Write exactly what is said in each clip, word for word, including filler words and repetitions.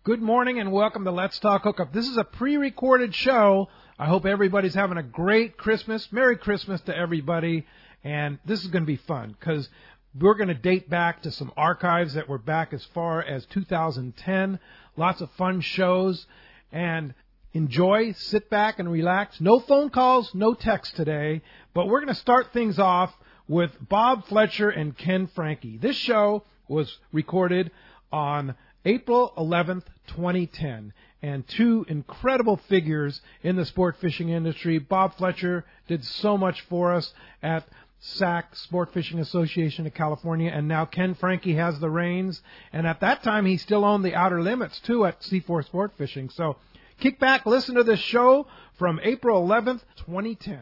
Good morning and welcome to Let's Talk Hookup. This is a pre-recorded show. I hope everybody's having a great Christmas. Merry Christmas to everybody. And this is going to be fun because we're going to date back to some archives that were back as far as two thousand ten. Lots of fun shows. And enjoy, sit back and relax. No phone calls, no text today. But we're going to start things off with Bob Fletcher and Ken Franke. This show was recorded on April eleventh, twenty ten, and two incredible figures in the sport fishing industry. Bob Fletcher did so much for us at S A C, Sport Fishing Association of California, and now Ken Franke has the reins. And at that time, he still owned the Outer Limits, too, at C four Sport Fishing. So kick back, listen to this show from April eleventh, twenty ten.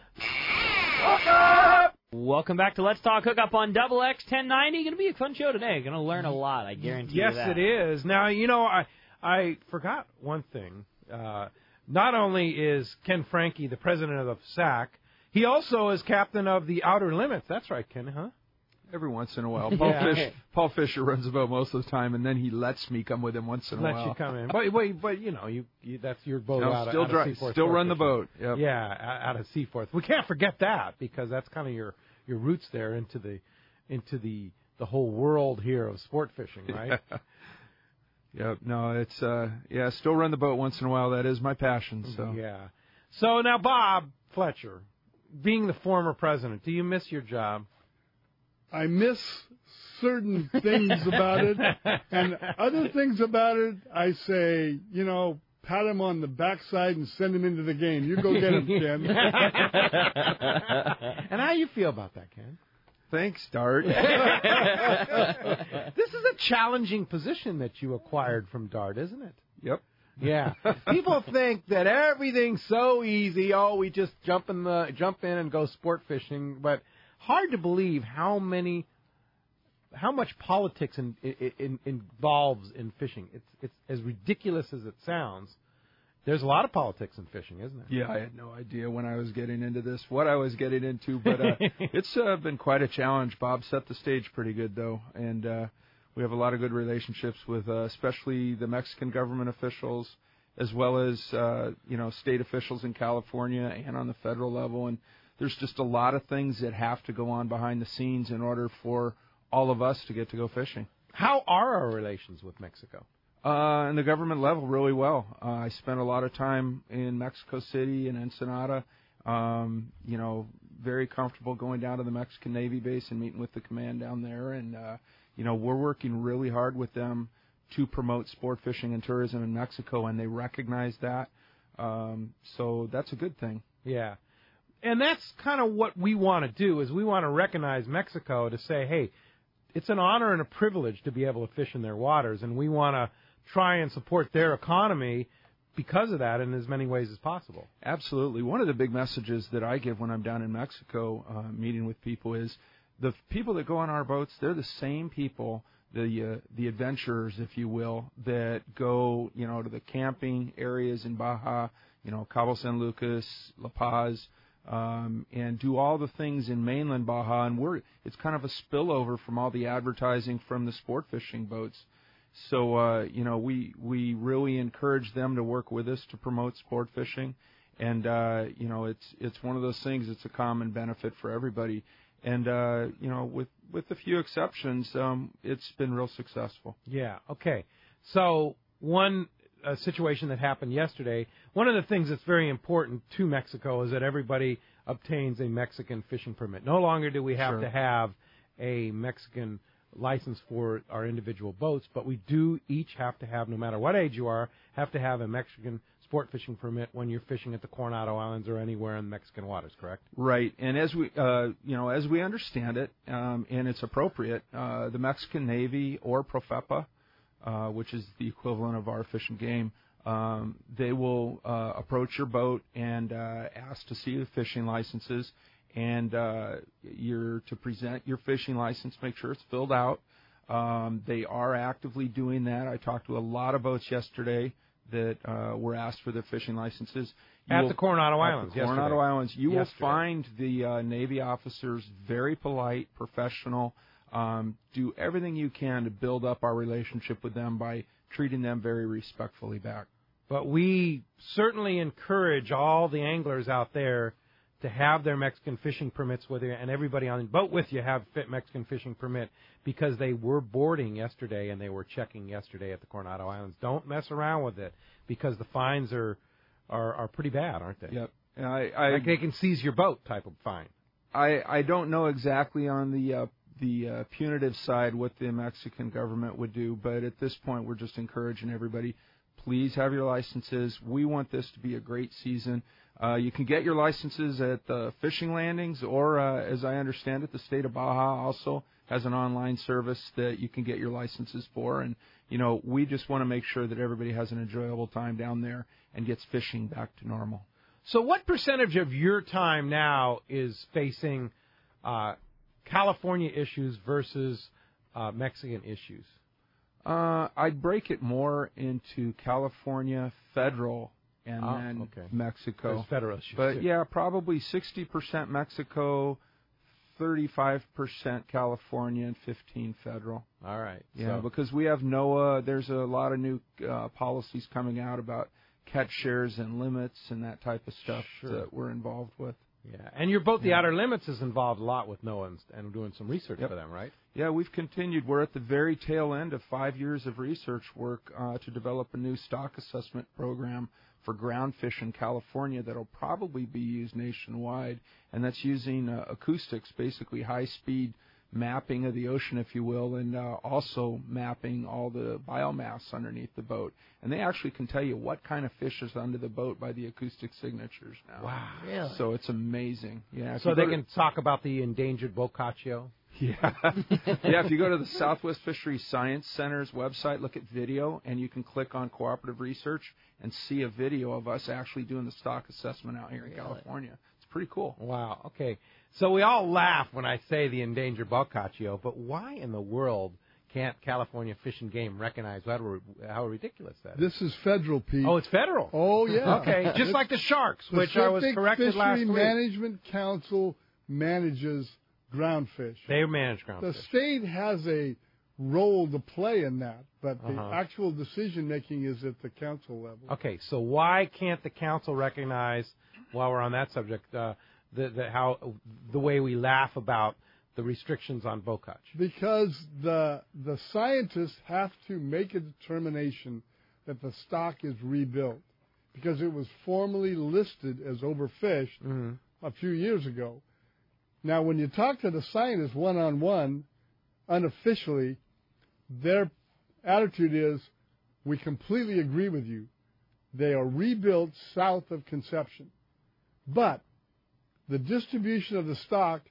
Welcome back to Let's Talk Hookup on Double X ten ninety. Going to be a fun show today. Going to learn a lot, I guarantee yes, you that. Yes, it is. Now, you know, I I forgot one thing. Uh, not only is Ken Franke the president of S A C, he also is captain of the Outer Limits. That's right, Ken, huh? Every once in a while. Paul, yeah. Fish, Paul Fisher runs the boat most of the time, and then he lets me come with him once in a Lets while. Lets you come in. But, but, but you know, you, you that's your boat no, out, still out dry, of Seaforth. Still run Fishing. the boat. Yep. Yeah, out of Seaforth. We can't forget that because that's kind of your, your roots there into the into the the whole world here of sport fishing, right? Yeah. Yep. No, it's uh, yeah. Still run the boat once in a while. That is my passion. So yeah. So now, Bob Fletcher, being the former president, do you miss your job? I miss certain things about it, and other things about it, I say, you know, pat him on the backside and send him into the game. You go get him, Ken. And how you feel about that, Ken? Thanks, Dart. This is a challenging position that you acquired from Dart, isn't it? Yep. Yeah. People think that everything's so easy. Oh, we just jump in the jump in and go sport fishing, but hard to believe how many, how much politics in, in, in, involves in fishing. It's it's as ridiculous as it sounds. There's a lot of politics in fishing, isn't there? Yeah, I had no idea when I was getting into this what I was getting into, but uh, it's uh, been quite a challenge. Bob set the stage pretty good, though, and uh, we have a lot of good relationships with, uh, especially the Mexican government officials, as well as uh, you know state officials in California and on the federal level. And there's just a lot of things that have to go on behind the scenes in order for all of us to get to go fishing. How are our relations with Mexico? Uh, and the government level, really well. Uh, I spent a lot of time in Mexico City and Ensenada. Um, you know, very comfortable going down to the Mexican Navy base and meeting with the command down there. And, uh, you know, we're working really hard with them to promote sport fishing and tourism in Mexico, and they recognize that. Um, so that's a good thing. Yeah. And that's kind of what we want to do is we want to recognize Mexico to say, hey, it's an honor and a privilege to be able to fish in their waters, and we want to try and support their economy because of that in as many ways as possible. Absolutely. One of the big messages that I give when I'm down in Mexico uh, meeting with people is the people that go on our boats, they're the same people, the uh, the adventurers, if you will, that go, you know, to the camping areas in Baja, you know, Cabo San Lucas, La Paz, um, and do all the things in mainland Baja. And we're it's kind of a spillover from all the advertising from the sport fishing boats. So, uh, you know, we, we really encourage them to work with us to promote sport fishing. And, uh, you know, it's it's one of those things, it's a common benefit for everybody. And, uh, you know, with, with a few exceptions, um, it's been real successful. Yeah, okay. So one uh, situation that happened yesterday, one of the things that's very important to Mexico is that everybody obtains a Mexican fishing permit. No longer do we have Sure. to have a Mexican license for our individual boats, but we do each have to have, no matter what age you are, have to have a Mexican sport fishing permit when you're fishing at the Coronado Islands or anywhere in Mexican waters, correct? Right, and as we, uh, you know, as we understand it, um, and it's appropriate, uh, the Mexican Navy or Profepa, uh, which is the equivalent of our Fish and Game, um, they will uh, approach your boat and uh, ask to see the fishing licenses. And uh, you're to present your fishing license, make sure it's filled out. Um, they are actively doing that. I talked to a lot of boats yesterday that uh, were asked for their fishing licenses. You At will, the Coronado at Islands. the Coronado yesterday. Islands. You yesterday. will find the uh, Navy officers very polite, professional. Um, do everything you can to build up our relationship with them by treating them very respectfully back. But we certainly encourage all the anglers out there to have their Mexican fishing permits with you, and everybody on the boat with you have fit Mexican fishing permit, because they were boarding yesterday and they were checking yesterday at the Coronado Islands. Don't mess around with it, because the fines are are, are pretty bad, aren't they? Yep. And I, I, like they can seize your boat type of fine. I, I don't know exactly on the uh, the uh, punitive side what the Mexican government would do, but at this point we're just encouraging everybody, please have your licenses. We want this to be a great season. Uh, you can get your licenses at the fishing landings, or, uh, as I understand it, the state of Baja also has an online service that you can get your licenses for. And, you know, we just want to make sure that everybody has an enjoyable time down there and gets fishing back to normal. So what percentage of your time now is facing uh, California issues versus uh, Mexican issues? Uh, I'd break it more into California, federal, and oh, then okay. Mexico. There's federal issues But, too. yeah, probably sixty percent Mexico, thirty-five percent California, and fifteen federal. All right. Yeah, so. because we have NOAA. There's a lot of new uh, policies coming out about catch shares and limits and that type of stuff Sure. that we're involved with. Yeah, and your boat, the Yeah. Outer Limits, is involved a lot with NOAA and, and doing some research Yep. for them, right? Yeah, we've continued. We're at the very tail end of five years of research work uh, to develop a new stock assessment program for groundfish in California that will probably be used nationwide, and that's using uh, acoustics, basically high-speed mapping of the ocean, if you will, and uh, also mapping all the biomass underneath the boat. And they actually can tell you what kind of fish is under the boat by the acoustic signatures now. Wow. Really? So it's amazing. Yeah. if So you they go to- can talk about the endangered bocaccio? Yeah. Yeah, if you go to the Southwest Fisheries Science Center's website, look at video, and you can click on cooperative research and see a video of us actually doing the stock assessment out here in Really? California. It's pretty cool. Wow. Okay. So we all laugh when I say the endangered bocaccio, but why in the world can't California Fish and Game recognize how, how ridiculous that is? This is federal, Pete. Oh, it's federal. Oh, yeah. Okay, just like the sharks, which I was Pacific corrected Fishery last week. Management Council manages groundfish. They manage The groundfish. state has a role to play in that, but the Uh-huh. actual decision-making is at the council level. Okay, so why can't the council recognize, while we're on that subject, uh, the, the how the way we laugh about the restrictions on bocach? Because the the scientists have to make a determination that the stock is rebuilt, because it was formally listed as overfished Mm-hmm. a few years ago. Now, when you talk to the scientists one-on-one, unofficially, their attitude is, we completely agree with you. They are rebuilt south of Conception. But the distribution of the stock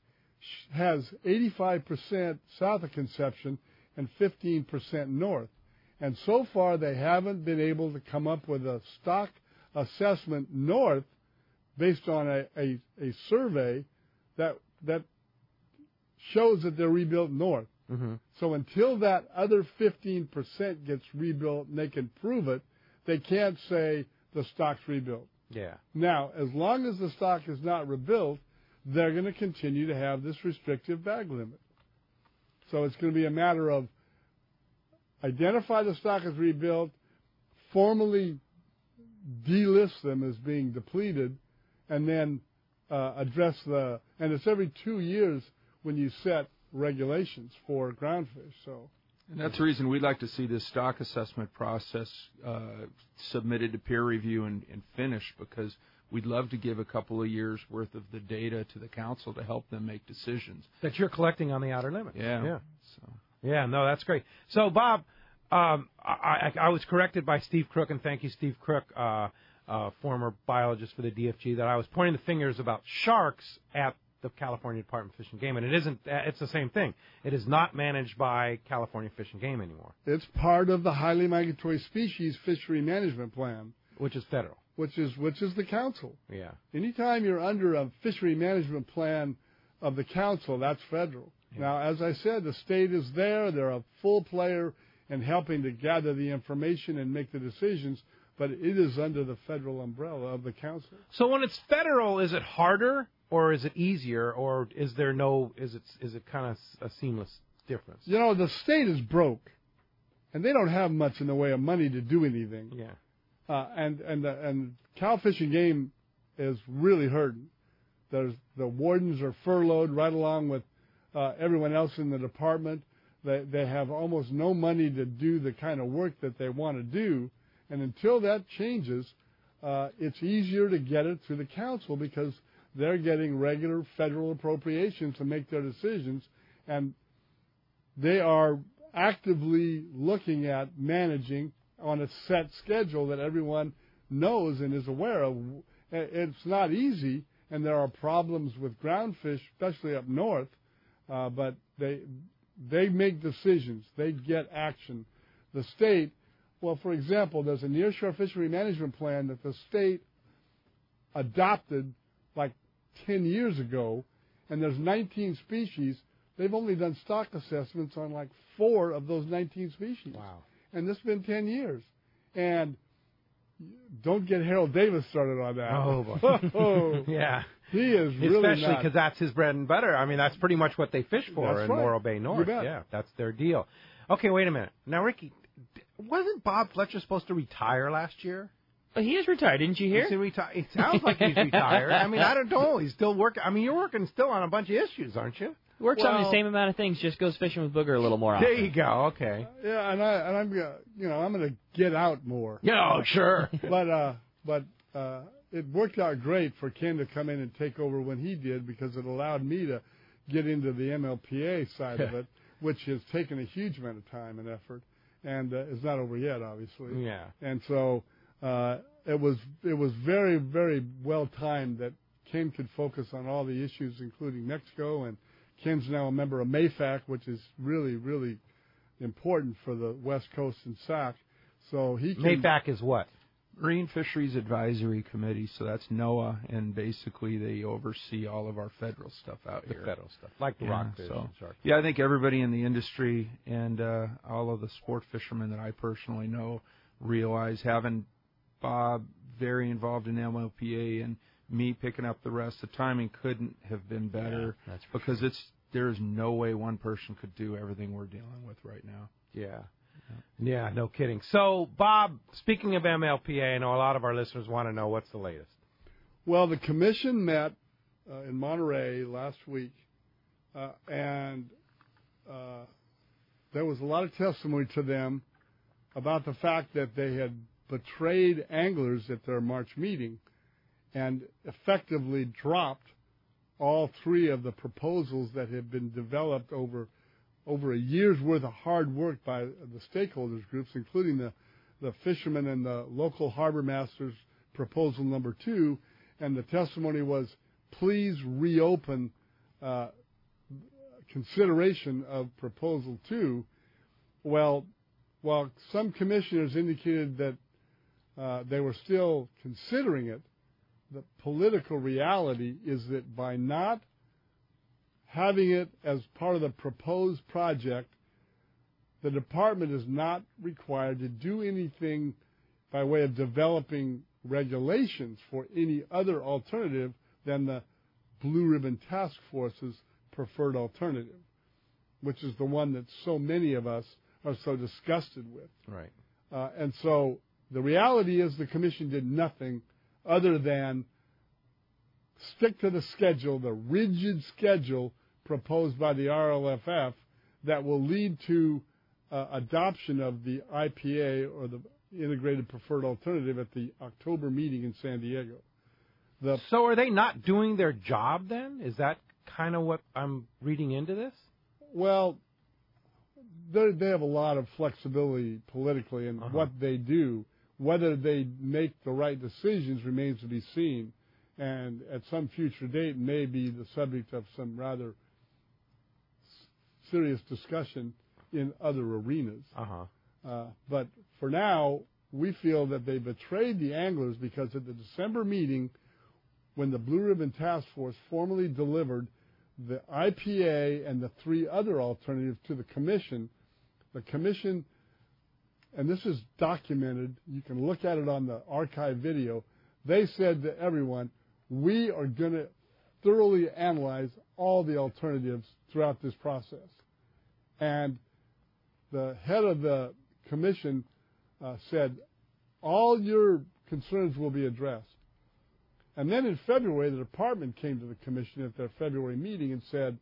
has eighty-five percent south of Conception and fifteen percent north. And so far, they haven't been able to come up with a stock assessment north based on a, a, a survey that that shows that they're rebuilt north. Mm-hmm. So until that other fifteen percent gets rebuilt and they can prove it, they can't say the stock's rebuilt. Yeah. Now, as long as the stock is not rebuilt, they're going to continue to have this restrictive bag limit. So it's going to be a matter of identify the stock as rebuilt, formally delist them as being depleted, and then uh, address the, and it's every two years when you set regulations for groundfish. So, And that's the reason we'd like to see this stock assessment process uh, submitted to peer review and, and finished, because we'd love to give a couple of years' worth of the data to the council to help them make decisions. That you're collecting on the Outer Limits. Yeah. Yeah. So. Yeah, no, that's great. So, Bob, um, I, I, I was corrected by Steve Crook, and thank you, Steve Crook, uh, uh, former biologist for the D F G, that I was pointing the fingers about sharks at the California Department of Fish and Game, and it isn't. It's the same thing. It is not managed by California Fish and Game anymore, it's part of the highly migratory species fishery management plan, which is federal. which is which is the council. Yeah. Anytime you're under a fishery management plan of the council, that's federal. Yeah. Now, as I said, the state is there. They're a full player in helping to gather the information and make the decisions, but it is under the federal umbrella of the council. So when it's federal, is it harder or is it easier, or is there no? Is it is it kind of a seamless difference? You know, the state is broke. and they don't have much in the way of money to do anything. Yeah. Uh, and and uh, and Cal Fish and Game is really hurting. There's the wardens are furloughed right along with uh, everyone else in the department. They they have almost no money to do the kind of work that they want to do, and until that changes, uh, it's easier to get it through the council because they're getting regular federal appropriations to make their decisions, and they are actively looking at managing on a set schedule that everyone knows and is aware of. It's not easy, and there are problems with groundfish, especially up north, uh, but they they make decisions. They get action. The state, well, for example, there's a nearshore fishery management plan that the state adopted like ten years ago, and there's nineteen species. They've only done stock assessments on like four of those nineteen species. Wow. And this has been ten years. And don't get Harold Davis started on that. Oh, boy. Oh, yeah. He is really Especially not. because that's his bread and butter. I mean, that's pretty much what they fish for That's in right. Morro Bay You North. bet. Yeah, that's their deal. Okay, wait a minute. Now, Ricky, d- wasn't Bob Fletcher supposed to retire last year? But he is retired, didn't you hear? Is he reti- it sounds like he's retired. I mean, I don't know. He's still working. I mean, you're working still on a bunch of issues, aren't you? Works on the Well- same amount of things, just goes fishing with Booger a little more often. There you go. Okay. Yeah, and I and I'm gonna, you know, I'm going to get out more. Yeah, oh, sure. But uh, but uh, it worked out great for Ken to come in and take over when he did because it allowed me to get into the M L P A side of it, which has taken a huge amount of time and effort, and uh, is not over yet, obviously. Yeah. And so uh, it was it was very very well timed that Ken could focus on all the issues, including Mexico, and Ken's now a member of MAFAC, which is really really important for the West Coast and S A C. So he can, Mayfac is what? Marine Fisheries Advisory Committee, so that's NOAA, and basically they oversee all of our federal stuff out The here. federal stuff, like the Yeah, rockfish so- and shark. Yeah, I think everybody in the industry and uh, all of the sport fishermen that I personally know realize having Bob very involved in M L P A and me picking up the rest, the timing couldn't have been better Yeah, that's for because it's there is no way one person could do everything we're dealing with right now. Yeah. Yeah, no kidding. So, Bob, speaking of M L P A, I know a lot of our listeners want to know what's the latest. Well, the commission met uh, in Monterey last week, uh, and uh, there was a lot of testimony to them about the fact that they had betrayed anglers at their March meeting and effectively dropped all three of the proposals that had been developed over over a year's worth of hard work by the stakeholders groups, including the, the fishermen and the local harbor masters proposal number two. And the testimony was, please reopen uh, consideration of proposal two. Well, while some commissioners indicated that uh, they were still considering it, the political reality is that by not having it as part of the proposed project, the department is not required to do anything by way of developing regulations for any other alternative than the Blue Ribbon Task Force's preferred alternative, which is the one that so many of us are so disgusted with. Right. Uh, and so the reality is the commission did nothing other than stick to the schedule, the rigid schedule proposed by the R L F F that will lead to uh, adoption of the I P A or the Integrated Preferred Alternative at the October meeting in San Diego. The, So are they not doing their job then? Is that kind of what I'm reading into this? well, they they have a lot of flexibility politically in Uh-huh. what they do. Whether they make the right decisions remains to be seen, and at some future date may be the subject of some rather s- serious discussion in other arenas. Uh-huh. Uh, but for now, we feel that they betrayed the anglers because at the December meeting, when the Blue Ribbon Task Force formally delivered the I P A and the three other alternatives to the commission, the commission, and this is documented, you can look at it on the archive video, they said to everyone, we are going to thoroughly analyze all the alternatives throughout this process. And the head of the commission uh, said, all your concerns will be addressed. And then in February, the department came to the commission at their February meeting and said,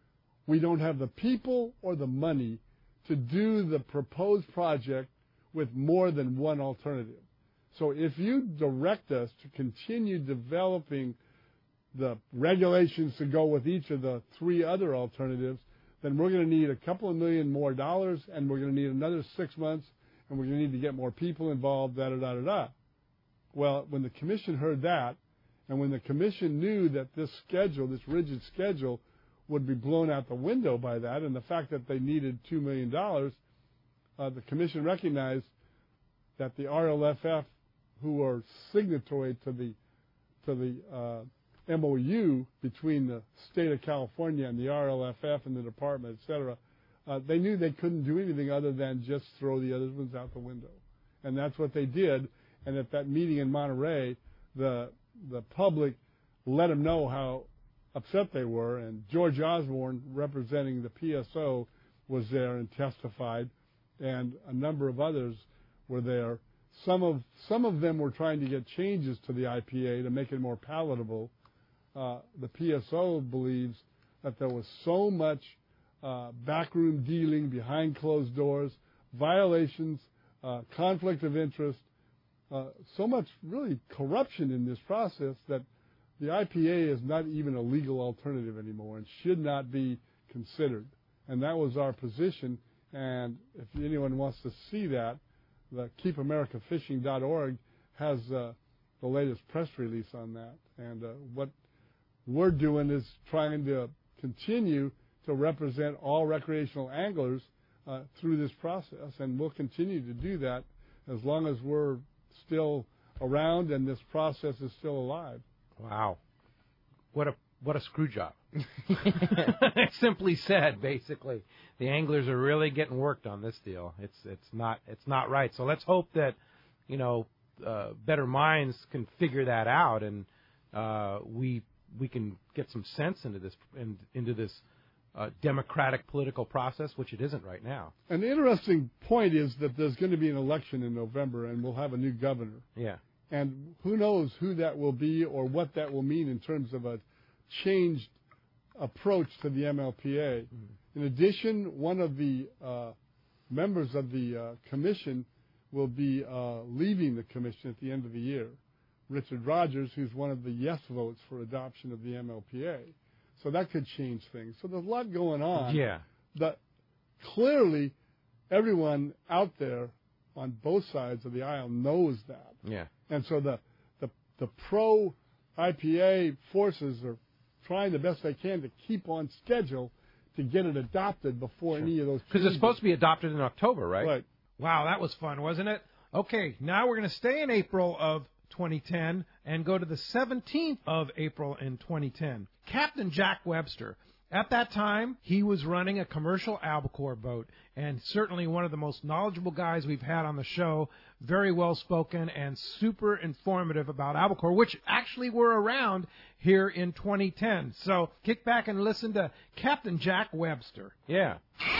we don't have the people or the money to do the proposed project with more than one alternative. So if you direct us to continue developing the regulations to go with each of the three other alternatives, then we're going to need a couple of million more dollars, and we're going to need another six months, and we're going to need to get more people involved, da-da-da-da-da. Well, when the commission heard that, and when the commission knew that this schedule, this rigid schedule, would be blown out the window by that, and the fact that they needed two million dollars, uh, the commission recognized that the R L F F, who are signatory to the to the uh, M O U between the state of California and the R L F F and the department, et cetera, uh, they knew they couldn't do anything other than just throw the other ones out the window. And that's what they did. And at that meeting in Monterey, the the public let them know how upset they were. And George Osborne, representing the P S O, was there and testified, and a number of others were there. Some of some of them were trying to get changes to the I P A to make it more palatable. Uh, the P S O believes that there was so much uh, backroom dealing behind closed doors, violations, uh, conflict of interest, uh, so much really corruption in this process that the I P A is not even a legal alternative anymore and should not be considered. And that was our position. And if anyone wants to see that, the keep america fishing dot org has uh, the latest press release on that. And uh, what we're doing is trying to continue to represent all recreational anglers uh, through this process, and we'll continue to do that as long as we're still around and this process is still alive. Wow. What a what a screw job. Simply said, basically. The anglers are really getting worked on this deal. It's it's not it's not right. So let's hope that, you know, uh, better minds can figure that out, and uh, we we can get some sense into this in, into this uh, democratic political process, which it isn't right now. An interesting point is that there's going to be an election in November, and we'll have a new governor. Yeah. And who knows who that will be or what that will mean in terms of a changed approach to the M L P A. Mm-hmm. In addition, one of the uh, members of the uh, commission will be uh, leaving the commission at the end of the year, Richard Rogers, who's one of the yes votes for adoption of the M L P A. So that could change things. So there's a lot going on. Yeah. But clearly, everyone out there on both sides of the aisle knows that. Yeah. And so the, the, the pro-I P A forces are trying the best they can to keep on schedule to get it adopted before sure. any of those changes. Because it's supposed to be adopted in October, right? Right. Wow, that was fun, wasn't it? Okay, now we're going to stay in April of twenty ten and go to the seventeenth of April in twenty ten. Captain Jack Webster. At that time, he was running a commercial albacore boat, and certainly one of the most knowledgeable guys we've had on the show, very well-spoken and super informative about albacore, which actually were around here in twenty ten. So kick back and listen to Captain Jack Webster. Yeah.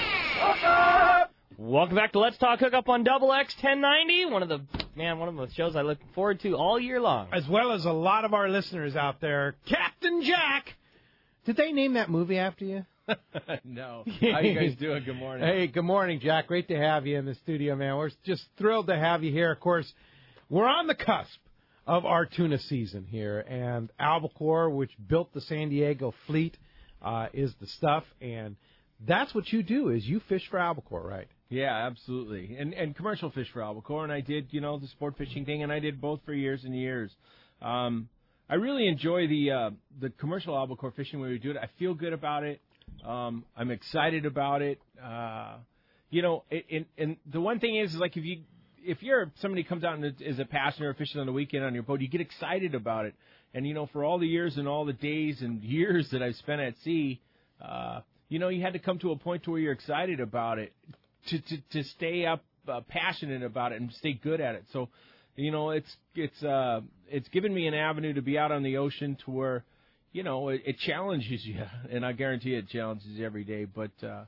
Welcome back to Let's Talk Hookup on Double X ten ninety, one of the, man, one of the shows I look forward to all year long. As well as a lot of our listeners out there. Captain Jack! Did they name that movie after you? No. How you guys doing? Good morning. Hey, good morning, Jack. Great to have you in the studio, man. We're just thrilled to have you here. Of course, we're on the cusp of our tuna season here, and albacore, which built the San Diego fleet, uh, is the stuff, and that's what you do, is you fish for albacore, right? Yeah, absolutely. And and commercial fish for albacore, and I did, you know, the sport fishing thing, and I did both for years and years. Um I really enjoy the uh, the commercial albacore fishing when we do it. I feel good about it. Um, I'm excited about it. Uh, you know, it, and, and the one thing is, is, like, if you if you're somebody who comes out and is a passenger fishing on the weekend on your boat, you get excited about it. And you know, for all the years and all the days and years that I've spent at sea, uh, you know, you had to come to a point to where you're excited about it to to, to stay up uh, passionate about it and stay good at it. So. You know, it's it's uh, it's given me an avenue to be out on the ocean to where, you know, it, it challenges you, and I guarantee it challenges you every day. But uh,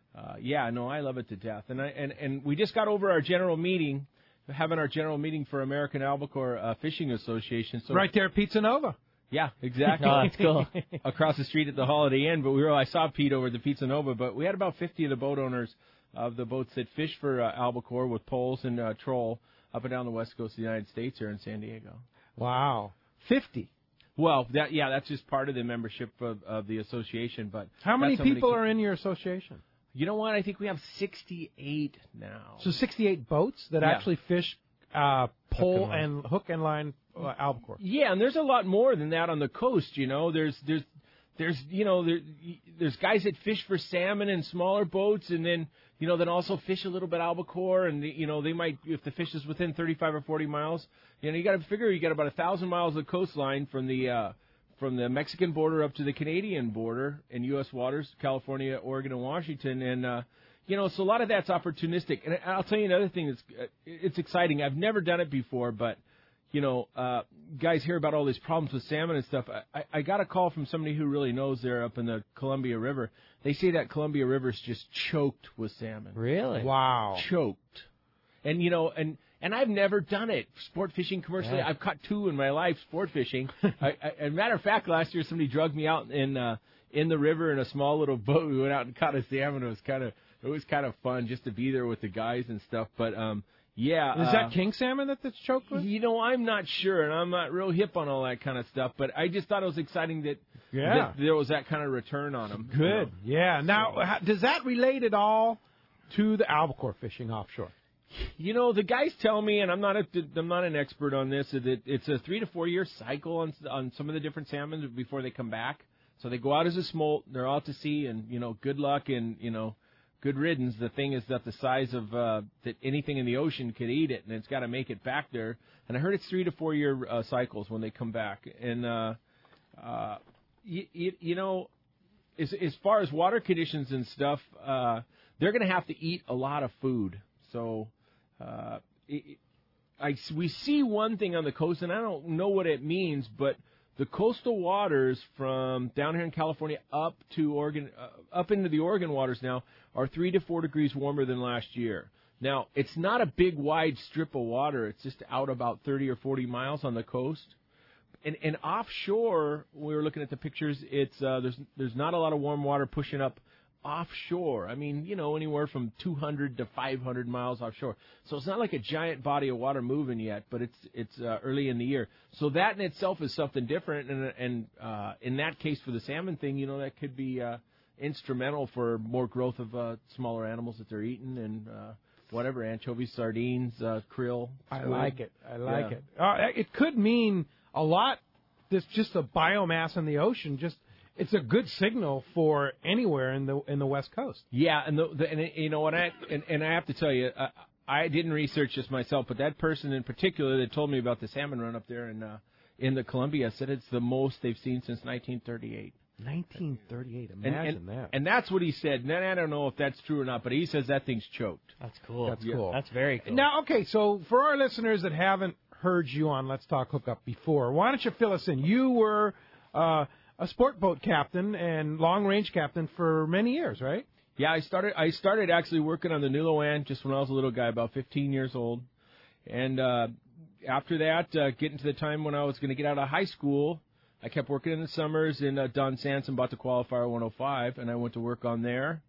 uh, yeah, no, I love it to death. And I and and we just got over our general meeting, having our general meeting for American Albacore uh, Fishing Association. So Right there at Pizza Nova. yeah, exactly. Oh, that's cool. Across the street at the Holiday Inn, but we were I saw Pete over at the Pizza Nova, but we had about fifty of the boat owners of the boats that fish for uh, albacore with poles and uh, troll up and down the west coast of the United States here in San Diego. Wow. fifty. Well, that yeah, that's just part of the membership of, of the association. But How many that's how people many- are in your association? You know what? I think we have sixty-eight now. So sixty-eight boats that Yeah. actually fish uh, pole line. and hook and line uh, albacore. Yeah, and there's a lot more than that on the coast. You know, there's there's there's you know there, there's guys that fish for salmon in smaller boats, and then you know then also fish a little bit albacore, and you know they might if the fish is within thirty-five or forty miles. You know, you got to figure you got about a thousand miles of coastline from the uh, from the Mexican border up to the Canadian border in U S waters, California, Oregon, and Washington, and uh, you know so a lot of that's opportunistic. And I'll tell you another thing that's uh, it's exciting. I've never done it before, but you know, uh, guys hear about all these problems with salmon and stuff. I, I got a call from somebody who really knows there up in the Columbia River. They say that Columbia River's just choked with salmon. Really? Wow. Choked. And, you know, and, and I've never done it. Sport fishing commercially. Yeah. I've caught two in my life, sport fishing. I, I, as a matter of fact, last year somebody drugged me out in, uh, in the river in a small little boat. We went out and caught a salmon. It was kind of, it was kind of fun just to be there with the guys and stuff. But, um, yeah. Is uh, that king salmon that that's choked with? You know, I'm not sure, and I'm not real hip on all that kind of stuff, but I just thought it was exciting that, Yeah. that there was that kind of return on them. Good. Yeah. Now, how, does that relate at all to the albacore fishing offshore? You know, the guys tell me, and I'm not a, I'm not an expert on this, that it's a three to four year cycle on on some of the different salmon before they come back. So they go out as a smolt, they're out to sea, and you know, good luck and you know, good riddance. The thing is that the size of uh, that anything in the ocean could eat it, and it's got to make it back there. And I heard it's three to four year uh, cycles when they come back. And uh, uh, you, you, you know, as as far as water conditions and stuff, uh, they're going to have to eat a lot of food. So uh, it, I we see one thing on the coast, and I don't know what it means, but the coastal waters from down here in California up to Oregon, uh, up into the Oregon waters now, are three to four degrees warmer than last year. Now, it's not a big, wide strip of water. It's just out about thirty or forty miles on the coast. And, and offshore, we were looking at the pictures, it's uh, there's there's not a lot of warm water pushing up offshore. I mean, you know, anywhere from two hundred to five hundred miles offshore. So it's not like a giant body of water moving yet, but it's it's uh, early in the year. So that in itself is something different. And and uh, in that case, for the salmon thing, you know, that could be uh, instrumental for more growth of uh, smaller animals that they're eating and uh, whatever, anchovies, sardines, uh, krill. I squid. like it. I like Yeah. it. Uh, it could mean a lot. This just the biomass in the ocean. Just it's a good signal for anywhere in the in the West Coast. Yeah, and the, the and you know what I and, and I have to tell you, I, I didn't research this myself, but that person in particular that told me about the salmon run up there in uh, in the Columbia said it's the most they've seen since nineteen thirty-eight. nineteen thirty-eight. And, Imagine and, that. and that's what he said. And I don't know if that's true or not, but he says that thing's choked. That's cool. That's cool. That's very cool. Now, okay, so for our listeners that haven't heard you on Let's Talk Hookup before, why don't you fill us in? You were uh, a sport boat captain and long range captain for many years, right? Yeah, I started. I started actually working on the Nulawan just when I was a little guy, about fifteen years old, and uh, after that, uh, getting to the time when I was going to get out of high school, I kept working in the summers, and uh, Don Sanson bought the Qualifier one oh five, and I went to work on there,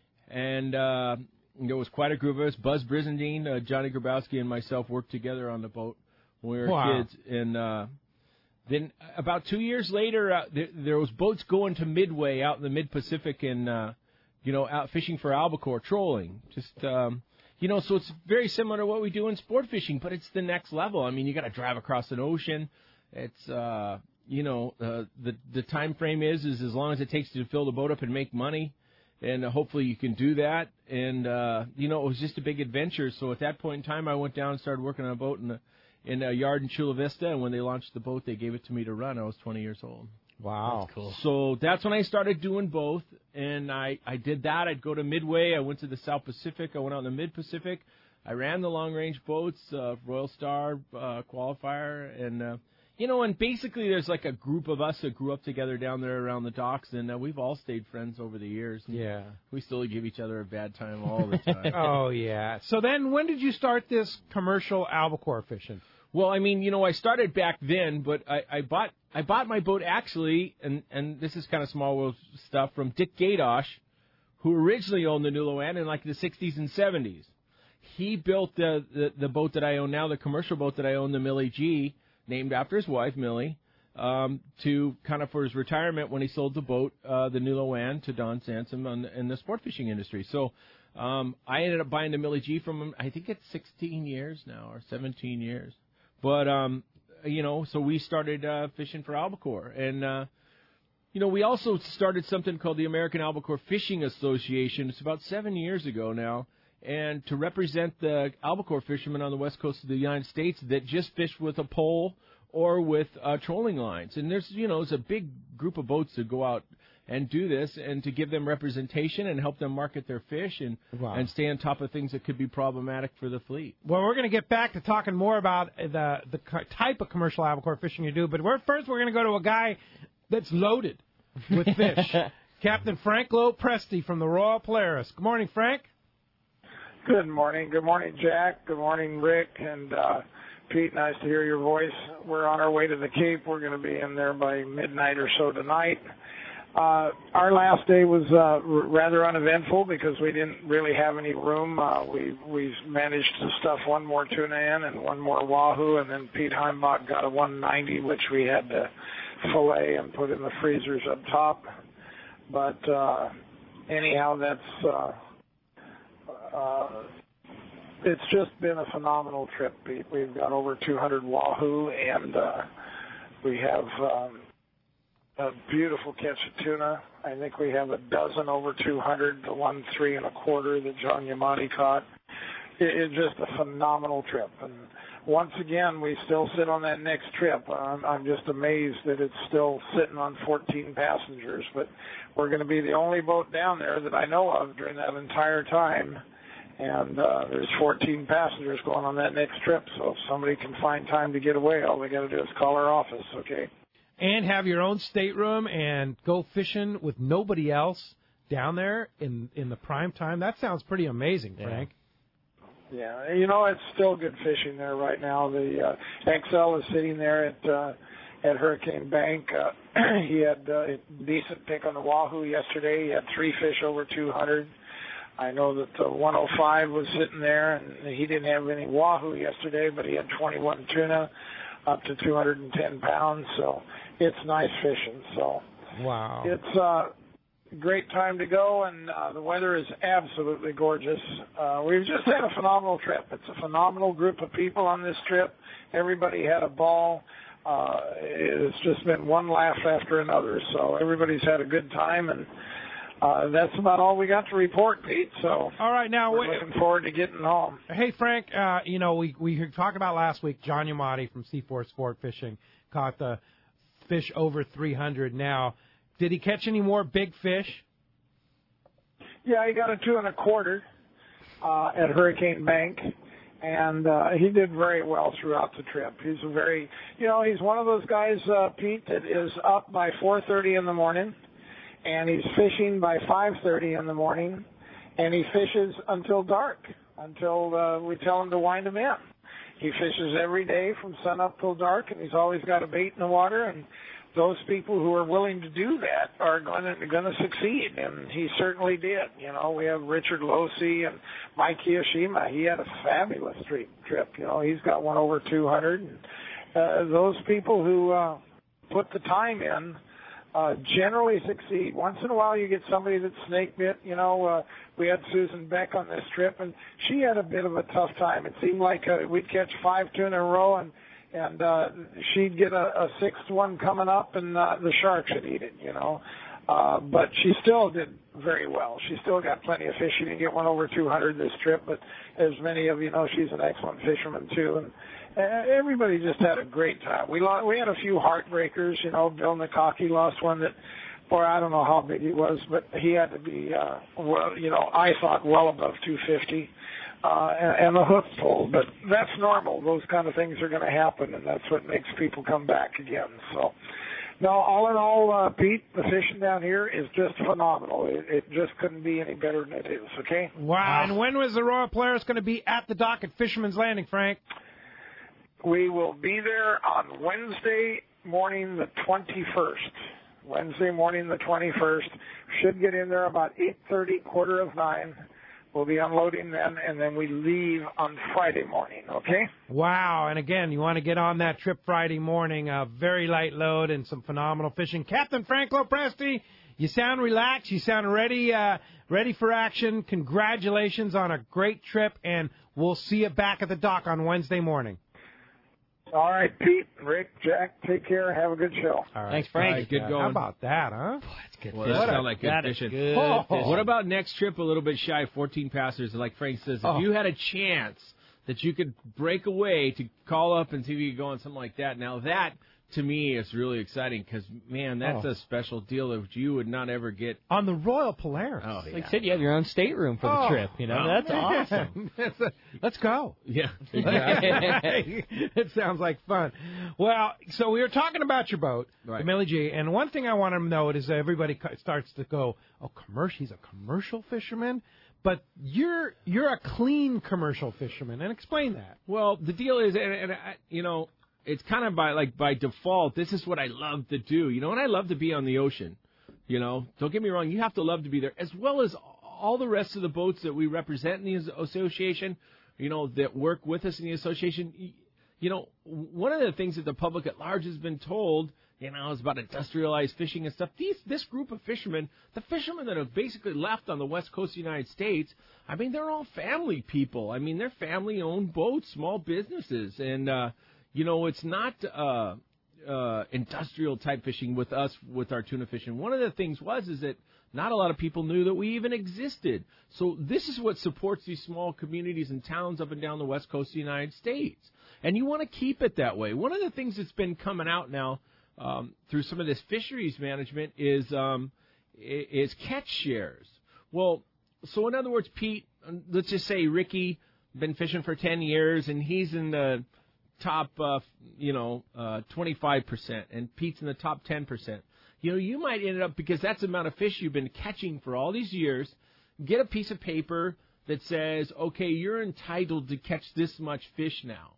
and uh, there was quite a group of us. Buzz Brizendine, uh, Johnny Grabowski, and myself worked together on the boat when we were Wow. kids, and. Uh, Then about two years later, uh, there, there was boats going to Midway out in the mid-Pacific and, uh, you know, out fishing for albacore, trolling. Just, um, you know, so it's very similar to what we do in sport fishing, but it's the next level. I mean, you got to drive across an ocean. It's, uh, you know, uh, the the time frame is is as long as it takes to fill the boat up and make money, and uh, hopefully you can do that. And uh, you know, it was just a big adventure. So at that point in time, I went down and started working on a boat in the in a yard in Chula Vista, and when they launched the boat, they gave it to me to run. I was twenty years old. Wow. That's cool. So that's when I started doing both, and I, I did that. I'd go to Midway. I went to the South Pacific. I went out in the Mid-Pacific. I ran the long-range boats, uh, Royal Star uh, Qualifier, and, uh, you know, and basically there's like a group of us that grew up together down there around the docks, and uh, we've all stayed friends over the years. Yeah. We still give each other a bad time all the time. Oh, yeah. So then when did you start this commercial albacore fishing? Well, I mean, you know, I started back then, but I, I bought I bought my boat actually, and, and this is kind of small world stuff, from Dick Gadosh, who originally owned the Nulawan in like the sixties and seventies. He built the, the, the boat that I own now, the commercial boat that I own, the Millie G, named after his wife, Millie, um, to kind of for his retirement when he sold the boat, uh, the Nulawan, to Don Sansom on, in the sport fishing industry. So um, I ended up buying the Millie G from him, I think it's sixteen years now, or seventeen years. But, um, you know, so we started uh, fishing for albacore. And, uh, you know, we also started something called the American Albacore Fishing Association. It's about seven years ago now. And to represent the albacore fishermen on the west coast of the United States that just fish with a pole or with uh, trolling lines. And there's, you know, there's a big group of boats that go out and do this, and to give them representation and help them market their fish and Wow. and stay on top of things that could be problematic for the fleet. Well, we're going to get back to talking more about the the co- type of commercial albacore fishing you do, but we're, first we're going to go to a guy that's loaded with fish. Captain Frank Lowe Presti from the Royal Polaris. Good morning, Frank. Good morning. Good morning, Jack. Good morning, Rick. And uh, Pete, nice to hear your voice. We're on our way to the Cape. We're going to be in there by midnight or so tonight. Uh, our last day was uh, r- rather uneventful because we didn't really have any room. Uh, we we managed to stuff one more tuna in and one more wahoo, and then Pete Heimbach got a one ninety, which we had to fillet and put in the freezers up top. But uh, anyhow, that's uh, uh, it's just been a phenomenal trip, Pete. We've got over two hundred wahoo, and uh, we have Um, a beautiful catch of tuna. I think we have a dozen over two hundred, the one three and a quarter that John Yamati caught. It, it's just a phenomenal trip. And once again, we still sit on that next trip. I'm, I'm just amazed that it's still sitting on fourteen passengers. But we're going to be the only boat down there that I know of during that entire time. And uh, there's fourteen passengers going on that next trip. So if somebody can find time to get away, all they got to do is call our office, okay? And have your own stateroom and go fishing with nobody else down there in in the prime time. That sounds pretty amazing, Frank. Yeah, you know, it's still good fishing there right now. The uh, X L is sitting there at uh, at Hurricane Bank. Uh, he had uh, a decent pick on the wahoo yesterday. He had three fish over two hundred. I know that the one oh five was sitting there, and he didn't have any wahoo yesterday, but he had twenty-one tuna up to two hundred ten pounds, so it's nice fishing. So Wow. it's uh, a great time to go, and uh, the weather is absolutely gorgeous. Uh, we've just had a phenomenal trip. It's a phenomenal group of people on this trip. Everybody had a ball. Uh, it's just been one laugh after another, so everybody's had a good time, and Uh, that's about all we got to report, Pete. So, all right, now we're wait. looking forward to getting home. Hey, Frank, uh, you know, we we talked about last week, John Yamati from C four Sport Fishing caught the fish over three hundred now. Did he catch any more big fish? Yeah, he got a two and a quarter uh, at Hurricane Bank, and uh, he did very well throughout the trip. He's a very, you know, he's one of those guys, uh, Pete, that is up by four thirty in the morning, and he's fishing by five thirty in the morning, and he fishes until dark, until uh, we tell him to wind him in. He fishes every day from sun up till dark, and he's always got a bait in the water, and those people who are willing to do that are going to going to succeed, and he certainly did. You know, we have Richard Losey and Mike Kiyoshima. He had a fabulous trip. You know, he's got one over two hundred. And, uh, those people who uh, put the time in Uh, generally succeed. Once in a while you get somebody that's snake bit. You know, uh, we had Susan Beck on this trip, and she had a bit of a tough time. It seemed like uh, we'd catch five tuna in a row, and and uh, she'd get a, a sixth one coming up, and uh, the sharks would eat it, you know. Uh, but she still did very well. She still got plenty of fish. She didn't get one over two hundred this trip, but as many of you know, she's an excellent fisherman, too. And uh, everybody just had a great time. We lost, we had a few heartbreakers, you know. Bill Nikaki lost one that, boy, I don't know how big he was, but he had to be, uh, well, you know, I thought well above two fifty. uh, and, and the hook pulled. But that's normal. Those kind of things are going to happen, and that's what makes people come back again. So, no, all in all, uh, Pete, the fishing down here is just phenomenal. It, it just couldn't be any better than it is, okay? Wow. And when was the Royal Polaris going to be at the dock at Fisherman's Landing, Frank? We will be there on Wednesday morning the twenty-first. Wednesday morning the twenty-first. Should get in there about eight thirty, quarter of nine. We'll be unloading then, and then we leave on Friday morning, okay? Wow. And again, you want to get on that trip Friday morning, a very light load and some phenomenal fishing. Captain Frank Lopresti, you sound relaxed. You sound ready, uh, ready for action. Congratulations on a great trip, and we'll see you back at the dock on Wednesday morning. All right, Pete, Rick, Jack, take care. Have a good show. All right. Thanks, Frank. All right, good Uh, going. How about that, huh? That's good. Well, fishing. that sounds like good That is fishing. good Oh. fishing. What about next trip a little bit shy of fourteen passers? Like Frank says, if Oh. you had a chance that you could break away to call up and see if you could go on something like that, now that, to me, is really exciting because, man, that's Oh. a special deal that you would not ever get. On the Royal Polaris. Oh, yeah. Like I said, you have your own stateroom for the Oh. trip. You know, Oh, that's Man. awesome. That's a- let's go. Yeah. It sounds like fun. Well, so we were talking about your boat, Right. the Millie G, and one thing I want to note is that everybody co- starts to go, "Oh, commercial? He's a commercial fisherman," but you're you're a clean commercial fisherman, and explain that. Well, the deal is, and, and I, you know, it's kind of by like by default. This is what I love to do, you know, and I love to be on the ocean. You know, don't get me wrong. You have to love to be there, as well as all the rest of the boats that we represent in the association. You know, that work with us in the association. You know, one of the things that the public at large has been told, you know, is about industrialized fishing and stuff. These, this group of fishermen, the fishermen that have basically left on the west coast of the United States, I mean, they're all family people. I mean, they're family-owned boats, small businesses, and uh, you know, it's not uh, uh, industrial type fishing with us with our tuna fishing. One of the things was is that not a lot of people knew that we even existed. So this is what supports these small communities and towns up and down the west coast of the United States. And you want to keep it that way. One of the things that's been coming out now um, through some of this fisheries management is um, is catch shares. Well, so in other words, Pete, let's just say Ricky, been fishing for ten years, and he's in the top, uh, you know, uh, twenty-five percent, and Pete's in the top ten percent. You know, you might end up, because that's the amount of fish you've been catching for all these years, get a piece of paper that says, okay, you're entitled to catch this much fish now.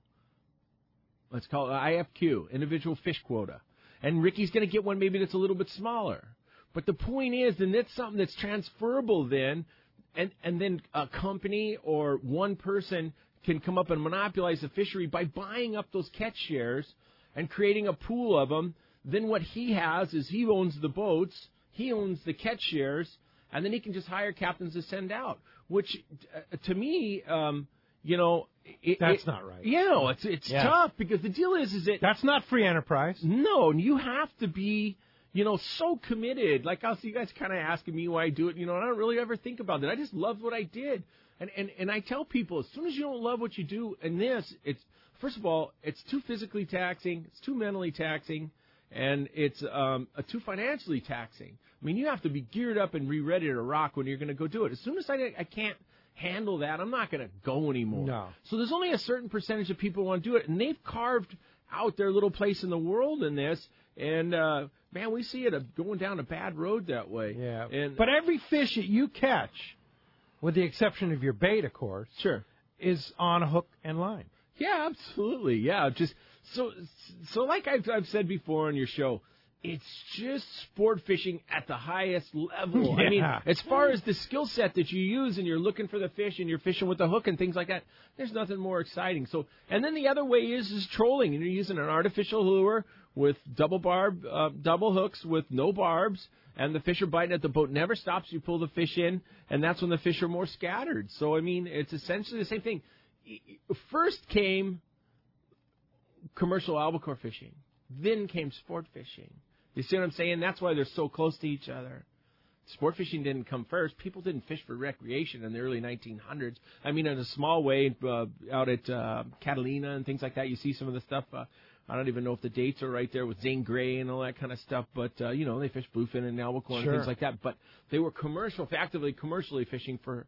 Let's call it I F Q, individual fish quota. And Ricky's going to get one maybe that's a little bit smaller. But the point is, then that's something that's transferable then, and, and then a company or one person can come up and monopolize the fishery by buying up those catch shares and creating a pool of them. Then what he has is he owns the boats, he owns the catch shares, and then he can just hire captains to send out. Which, uh, to me, um, you know, it, That's it, not right. You know, it's it's Yeah. tough because the deal is, is that That's not free enterprise. no, and you have to be, you know, so committed. Like I'll see you guys kind of asking me why I do it. You know, and I don't really ever think about it. I just loved what I did, and and and I tell people, as soon as you don't love what you do, and this, it's first of all, it's too physically taxing, it's too mentally taxing. And it's um, uh, too financially taxing. I mean, you have to be geared up and be ready to rock when you're going to go do it. As soon as I, I can't handle that, I'm not going to go anymore. No. So there's only a certain percentage of people who want to do it, and they've carved out their little place in the world in this. And, uh, man, we see it uh, going down a bad road that way. Yeah. And, But every fish that you catch, with the exception of your bait, of course, sure. is on a hook and line. Yeah, absolutely. Yeah, just so so like I've I've said before on your show, it's just sport fishing at the highest level. I mean, Yeah. as far as the skill set that you use and you're looking for the fish and you're fishing with the hook and things like that, there's nothing more exciting. So, and then the other way is is trolling, and you're using an artificial lure with double barb, uh, double hooks with no barbs, and the fish are biting it. The boat never stops. You pull the fish in, and that's when the fish are more scattered. So, I mean, it's essentially the same thing. First came commercial albacore fishing. Then came sport fishing. You see what I'm saying? That's why they're so close to each other. Sport fishing didn't come first. People didn't fish for recreation in the early nineteen hundreds. I mean, in a small way, uh, out at uh, Catalina and things like that, you see some of the stuff. Uh, I don't even know if the dates are right there with Zane Grey and all that kind of stuff. But, uh, you know, they fished bluefin and albacore Sure. and things like that. But they were commercial, actively commercially fishing for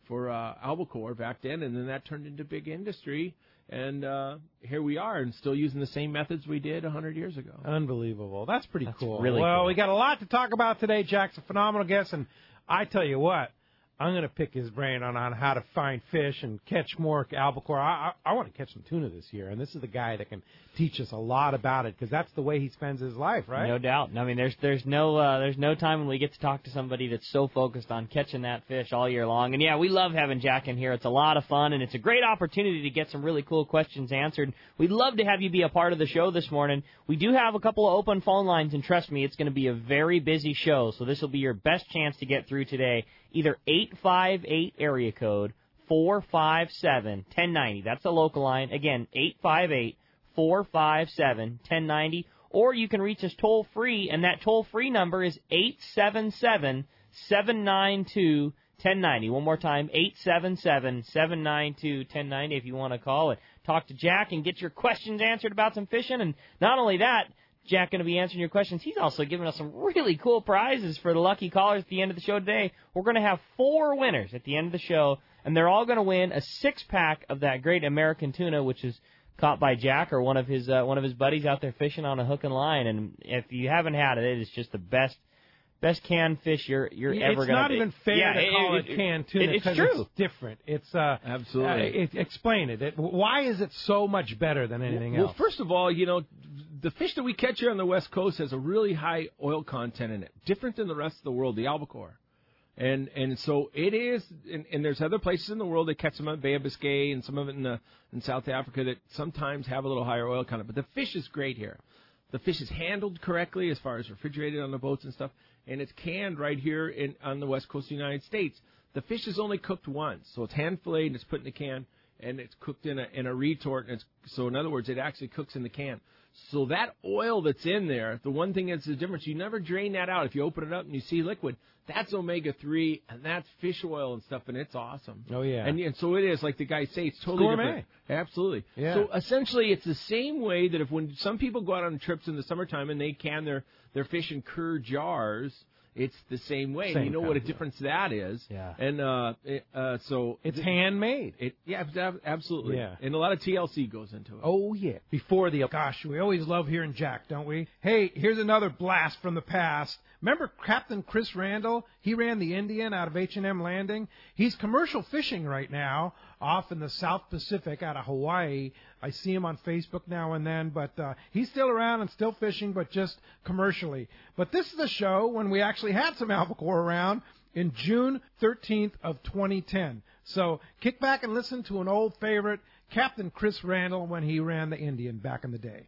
for uh, albacore back then, and then that turned into big industry. And uh, here we are, and still using the same methods we did one hundred years ago. Unbelievable. That's pretty That's cool. really well, cool. we got a lot to talk about today. Jack's a phenomenal guest, and I tell you what, I'm going to pick his brain on, on how to find fish and catch more albacore. I, I, I want to catch some tuna this year, and this is the guy that can teach us a lot about it because that's the way he spends his life, right? No doubt. I mean, there's there's no uh, there's no time when we get to talk to somebody that's so focused on catching that fish all year long. And yeah, we love having Jack in here. It's a lot of fun, and it's a great opportunity to get some really cool questions answered. We'd love to have you be a part of the show this morning. We do have a couple of open phone lines, and trust me, it's going to be a very busy show. So this will be your best chance to get through today. Either eight five eight area code four five seven, one oh nine oh. That's the local line. Again, eight five eight, four five seven, one oh nine oh. Or you can reach us toll free, and that toll free number is eight seven seven, seven nine two, one oh nine oh. One more time, eight seven seven, seven nine two, one oh nine oh if you want to call it. Talk to Jack and get your questions answered about some fishing. And not only that, Jack going to be answering your questions. He's also giving us some really cool prizes for the lucky callers at the end of the show today. We're going to have four winners at the end of the show, and they're all going to win a six-pack of that great American tuna, which is caught by Jack or one of his uh, one of his buddies out there fishing on a hook and line. And if you haven't had it, it is just the best best canned fish you're you're it's ever going to. It's not even fair yeah, to it, call it, it, it canned tuna it, it's because true. it's different. It's uh, Absolutely. Uh, it, explain it. it. Why is it so much better than anything well, else? Well, first of all, you know, the fish that we catch here on the West Coast has a really high oil content in it, different than the rest of the world, the albacore. And and so it is, and, and there's other places in the world that catch them on the Bay of Biscay and some of it in the in South Africa that sometimes have a little higher oil content. But the fish is great here. The fish is handled correctly as far as refrigerated on the boats and stuff, and it's canned right here in on the West Coast of the United States. The fish is only cooked once, so it's hand filleted and it's put in a can, and it's cooked in a in a retort. And it's, so in other words, it actually cooks in the can. So that oil that's in there, the one thing that's the difference, you never drain that out. If you open it up and you see liquid, that's omega three, and that's fish oil and stuff, and it's awesome. Oh, yeah. And, and so it is, like the guys say, it's totally Gourmet. different. Absolutely. Yeah. So essentially, it's the same way that if when some people go out on trips in the summertime and they can their, their fish in cur jars, it's the same way. Same and you know what a concept. difference that is. Yeah. And uh, it, uh, so It's th- handmade. It, yeah, ab- absolutely. Yeah. And a lot of T L C goes into it. Oh, yeah. Before the... Gosh, we always love hearing Jack, don't we? Hey, here's another blast from the past. Remember Captain Chris Randall? He ran the Indian out of H and M Landing. He's commercial fishing right now off in the South Pacific out of Hawaii. I see him on Facebook now and then, but uh, he's still around and still fishing, but just commercially. But this is a show when we actually had some albacore around in June thirteenth of twenty ten. So kick back and listen to an old favorite, Captain Chris Randall, when he ran the Indian back in the day.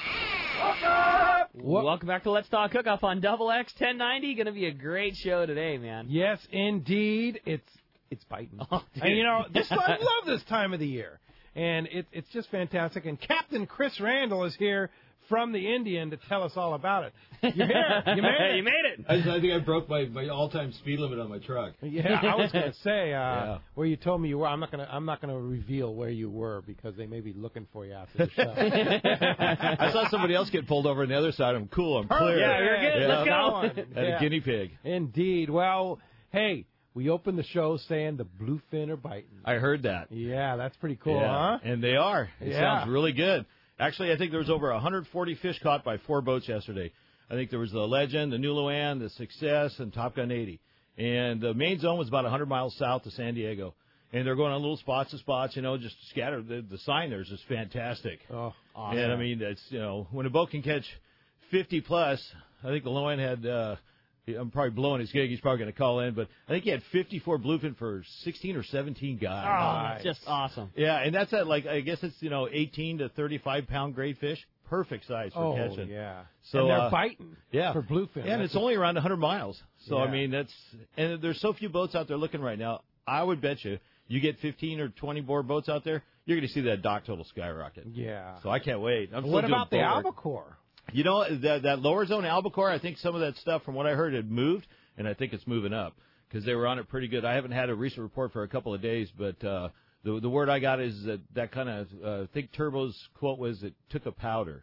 What? Welcome back to Let's Talk Hookup on Double X ten ninety. Going to be a great show today, man. Yes, indeed. It's it's biting. Oh, and you know, this I love this time of the year, and it, it's just fantastic. And Captain Chris Randall is here from the Indian to tell us all about it. You're here. You made it. You made it. I, I think I broke my, my all-time speed limit on my truck. Yeah, I was going to say uh, Yeah. where you told me you were. I'm not going to. I'm not going to reveal where you were because they may be looking for you after the show. I saw somebody else get pulled over on the other side. I'm cool. I'm clear. Yeah, you're good. Yeah. Let's go. on. And Yeah. a guinea pig. Indeed. Well, hey, we opened the show saying the bluefin are biting. I heard that. Yeah, that's pretty cool, yeah. huh? And they are. It Yeah. sounds really good. Actually, I think there was over one hundred forty fish caught by four boats yesterday. I think there was the Legend, the Nuluan, the Success, and Top Gun eighty. And the main zone was about one hundred miles south of San Diego. And they're going on little spots to spots, you know, just scattered. The, the sign there is just fantastic. Oh, awesome. And, I mean, that's, you know, when a boat can catch fifty plus, I think the Loan had, uh, I'm probably blowing his gig. He's probably going to call in. But I think he had fifty-four bluefin for sixteen or seventeen guys. Oh, that's just awesome. Yeah, and that's at, like, I guess it's, you know, eighteen to thirty-five pound grade fish. Perfect size for Oh, catching. yeah. So, and they're uh, biting yeah. for bluefin. Yeah, and That's it's only around one hundred miles. So, Yeah. I mean, that's, and there's so few boats out there looking right now. I would bet you, you get fifteen or twenty more boats out there, you're going to see that dock total skyrocket. Yeah. So I can't wait. I'm still What doing about the boat work. albacore? You know, that, that lower zone albacore, I think some of that stuff, from what I heard, had moved, and I think it's moving up because they were on it pretty good. I haven't had a recent report for a couple of days, but uh, the the word I got is that that kind of, uh, I think Turbo's quote was it took a powder,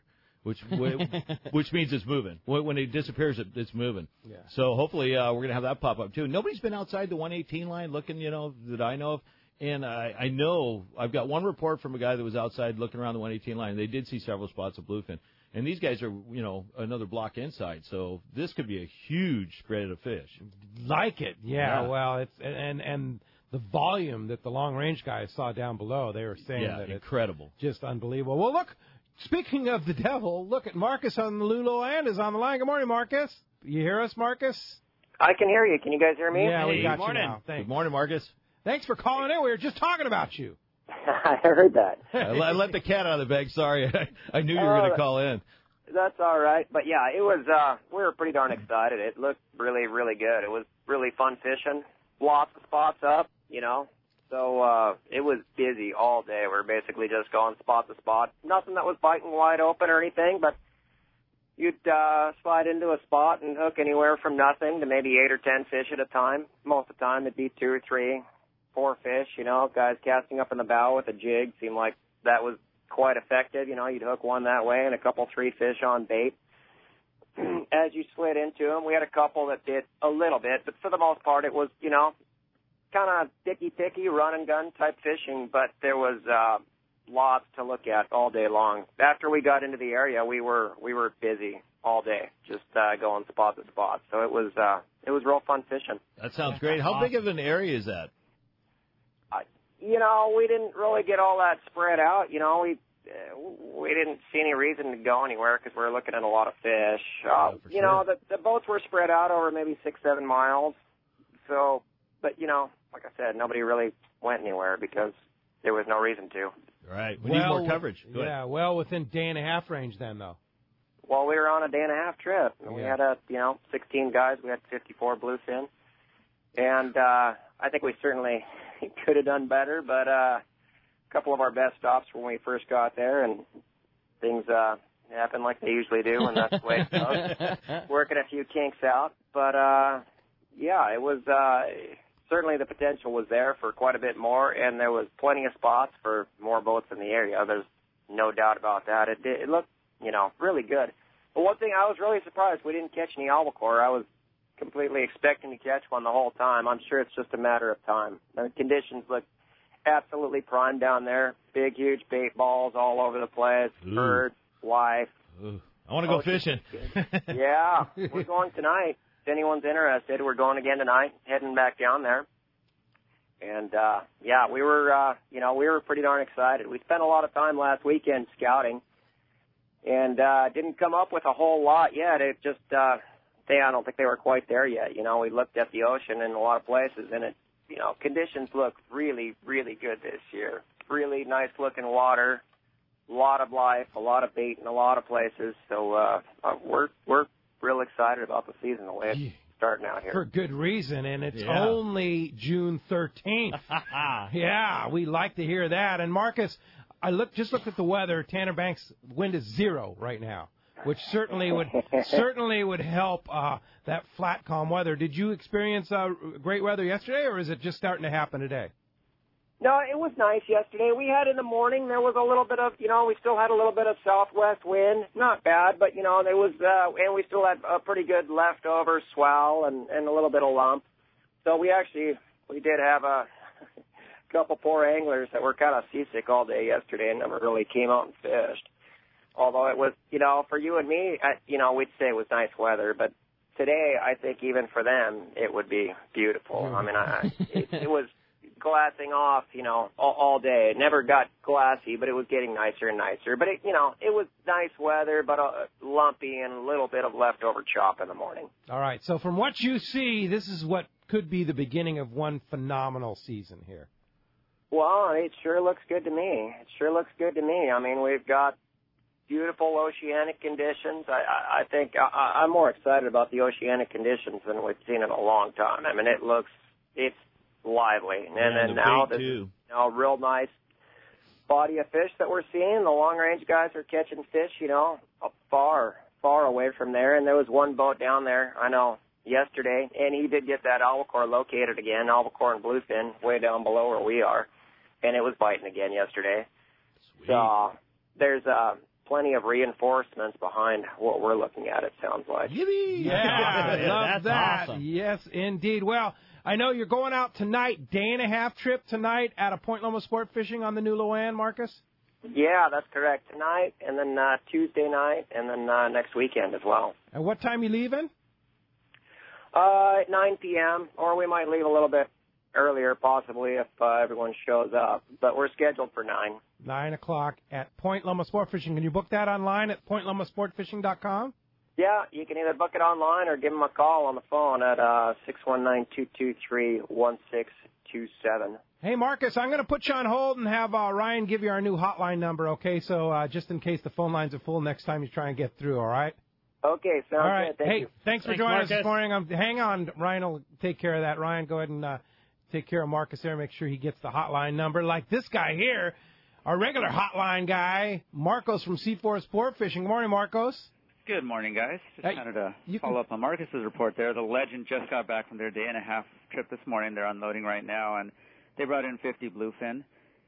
which which means it's moving. When it disappears, it, it's moving. Yeah. So hopefully uh, we're going to have that pop up, too. Nobody's been outside the one eighteen line looking, you know, that I know of. And I, I know I've got one report from a guy that was outside looking around the one eighteen line. They did see several spots of bluefin. And these guys are, you know, another block inside. So this could be a huge spread of fish. Like it, yeah. Yeah. Well, it's and and the volume that the long range guys saw down below, they were saying Yeah, that incredible. it's just unbelievable. Well, look, speaking of the devil, look at Marcus on the Lululand is on the line. Good morning, Marcus. You hear us, Marcus? I can hear you. Can you guys hear me? Yeah, we Hey, got good morning. you now. Thanks. Good morning, Marcus. Thanks for calling in. We were just talking about you. I heard that. I let- I let the cat out of the bag. Sorry. I, I knew you were going to Uh, call in. That's all right. But yeah, it was. Uh, we were pretty darn excited. It looked really, really good. It was really fun fishing. Lots of spots up, you know. So uh, it was busy all day. We were basically just going spot to spot. Nothing that was biting wide open or anything, but you'd uh, slide into a spot and hook anywhere from nothing to maybe eight or ten fish at a time. Most of the time it'd be two or three, four fish, you know. Guys casting up in the bow with a jig seemed like that was quite effective. You know, you'd hook one that way and a couple, three fish on bait. As you slid into them, we had a couple that did a little bit, but for the most part it was, you know, kind of dicky-picky, run-and-gun type fishing, but there was uh, lots to look at all day long. After we got into the area, we were we were busy all day, just uh, going spot to spot. So it was uh, it was real fun fishing. That sounds great. How big of an area is that? Uh, you know, we didn't really get all that spread out. You know, we uh, we didn't see any reason to go anywhere because we were looking at a lot of fish. Uh, Yeah, for you sure. know, the, the boats were spread out over maybe six, seven miles. So, but you know, like I said, nobody really went anywhere because there was no reason to. All right. We well, need more coverage. Go yeah, ahead. well within day and a half range then, though. Well, we were on a day and a half trip. And We Yeah. had a, you know, sixteen guys. We had fifty-four bluefin. And uh, I think we certainly could have done better, but uh, a couple of our best stops when we first got there, and things uh, happen like they usually do, and that's the way it goes. Working a few kinks out. But, uh, yeah, it was uh, certainly the potential was there for quite a bit more, and there was plenty of spots for more boats in the area. There's no doubt about that. It, did, it looked, you know, really good. But one thing, I was really surprised we didn't catch any albacore. I was completely expecting to catch one the whole time. I'm sure it's just a matter of time. The conditions look absolutely prime down there. Big, huge bait balls all over the place. Ooh. Birds, life. Ooh. I want to go Oh, fishing. Yeah, we're going tonight. If anyone's interested, we're going again tonight, heading back down there. And, uh, yeah, we were, uh, you know, we were pretty darn excited. We spent a lot of time last weekend scouting and uh, didn't come up with a whole lot yet. It just, uh, they, I don't think they were quite there yet. You know, we looked at the ocean in a lot of places, and it, you know, conditions look really, really good this year. Really nice looking water, a lot of life, a lot of bait in a lot of places. So uh, uh, we're we're real excited about the season the way it's starting out here. For good reason, and it's Yeah. only June thirteenth. Yeah, we like to hear that. And Marcus, I look just looked at the weather. Tanner Banks wind is zero right now, which certainly would certainly would help uh, that flat, calm weather. Did you experience uh, great weather yesterday, or is it just starting to happen today? No, it was nice yesterday. We had in the morning, there was a little bit of, you know, we still had a little bit of southwest wind. Not bad, but, you know, there was, uh, and we still had a pretty good leftover swell and, and a little bit of lump. So we actually, we did have a couple poor anglers that were kind of seasick all day yesterday and never really came out and fished. Although it was, you know, for you and me, I, you know, we'd say it was nice weather, but today, I think even for them, it would be beautiful. I mean, I, it, it was glassing off, you know, all, all day. It never got glassy, but it was getting nicer and nicer. But, it, you know, it was nice weather, but uh, lumpy and a little bit of leftover chop in the morning. All right. So from what you see, this is what could be the beginning of one phenomenal season here. Well, it sure looks good to me. It sure looks good to me. I mean, we've got beautiful oceanic conditions. I, I, I think I, I'm more excited about the oceanic conditions than we've seen in a long time. I mean, it looks, it's lively. And Yeah, then the now bait, this too. is, you know, a real nice body of fish that we're seeing. The long-range guys are catching fish, you know, up far, far away from there. And there was one boat down there, I know, yesterday, and he did get that albacore located again, albacore and bluefin, way down below where we are. And it was biting again yesterday. Sweet. So there's, uh, plenty of reinforcements behind what we're looking at, it sounds like. Yippee! Yeah, love That's that. awesome. Yes, indeed. Well, I know you're going out tonight, day and a half trip tonight at a Point Loma Sport Fishing on the New Luan, Marcus? Yeah, that's correct. Tonight, and then uh, Tuesday night, and then uh, next weekend as well. And what time you leaving? Uh, at nine p.m., or we might leave a little bit earlier, possibly, if uh, everyone shows up. But we're scheduled for nine. Nine o'clock at Point Loma Sport Fishing. Can you book that online at point loma sport fishing dot com? Yeah, you can either book it online or give them a call on the phone at uh, six one nine, two two three, one six two seven. Hey, Marcus, I'm going to put you on hold and have uh, Ryan give you our new hotline number, okay? So uh, just in case the phone lines are full next time you try and get through, all right? Okay, sounds all right. good. Thank hey, you. thanks for Thanks, joining Marcus. us this morning. Um, hang on. Ryan will take care of that. Ryan, go ahead and uh, take care of Marcus there. Make sure he gets the hotline number like this guy here, our regular hotline guy, Marcos from C four Sport Fishing. Good morning, Marcos. Good morning, guys. Just Hey, wanted to you follow can- up on Marcus's report there. The Legend just got back from their day and a half trip this morning. They're unloading right now, and they brought in fifty bluefin.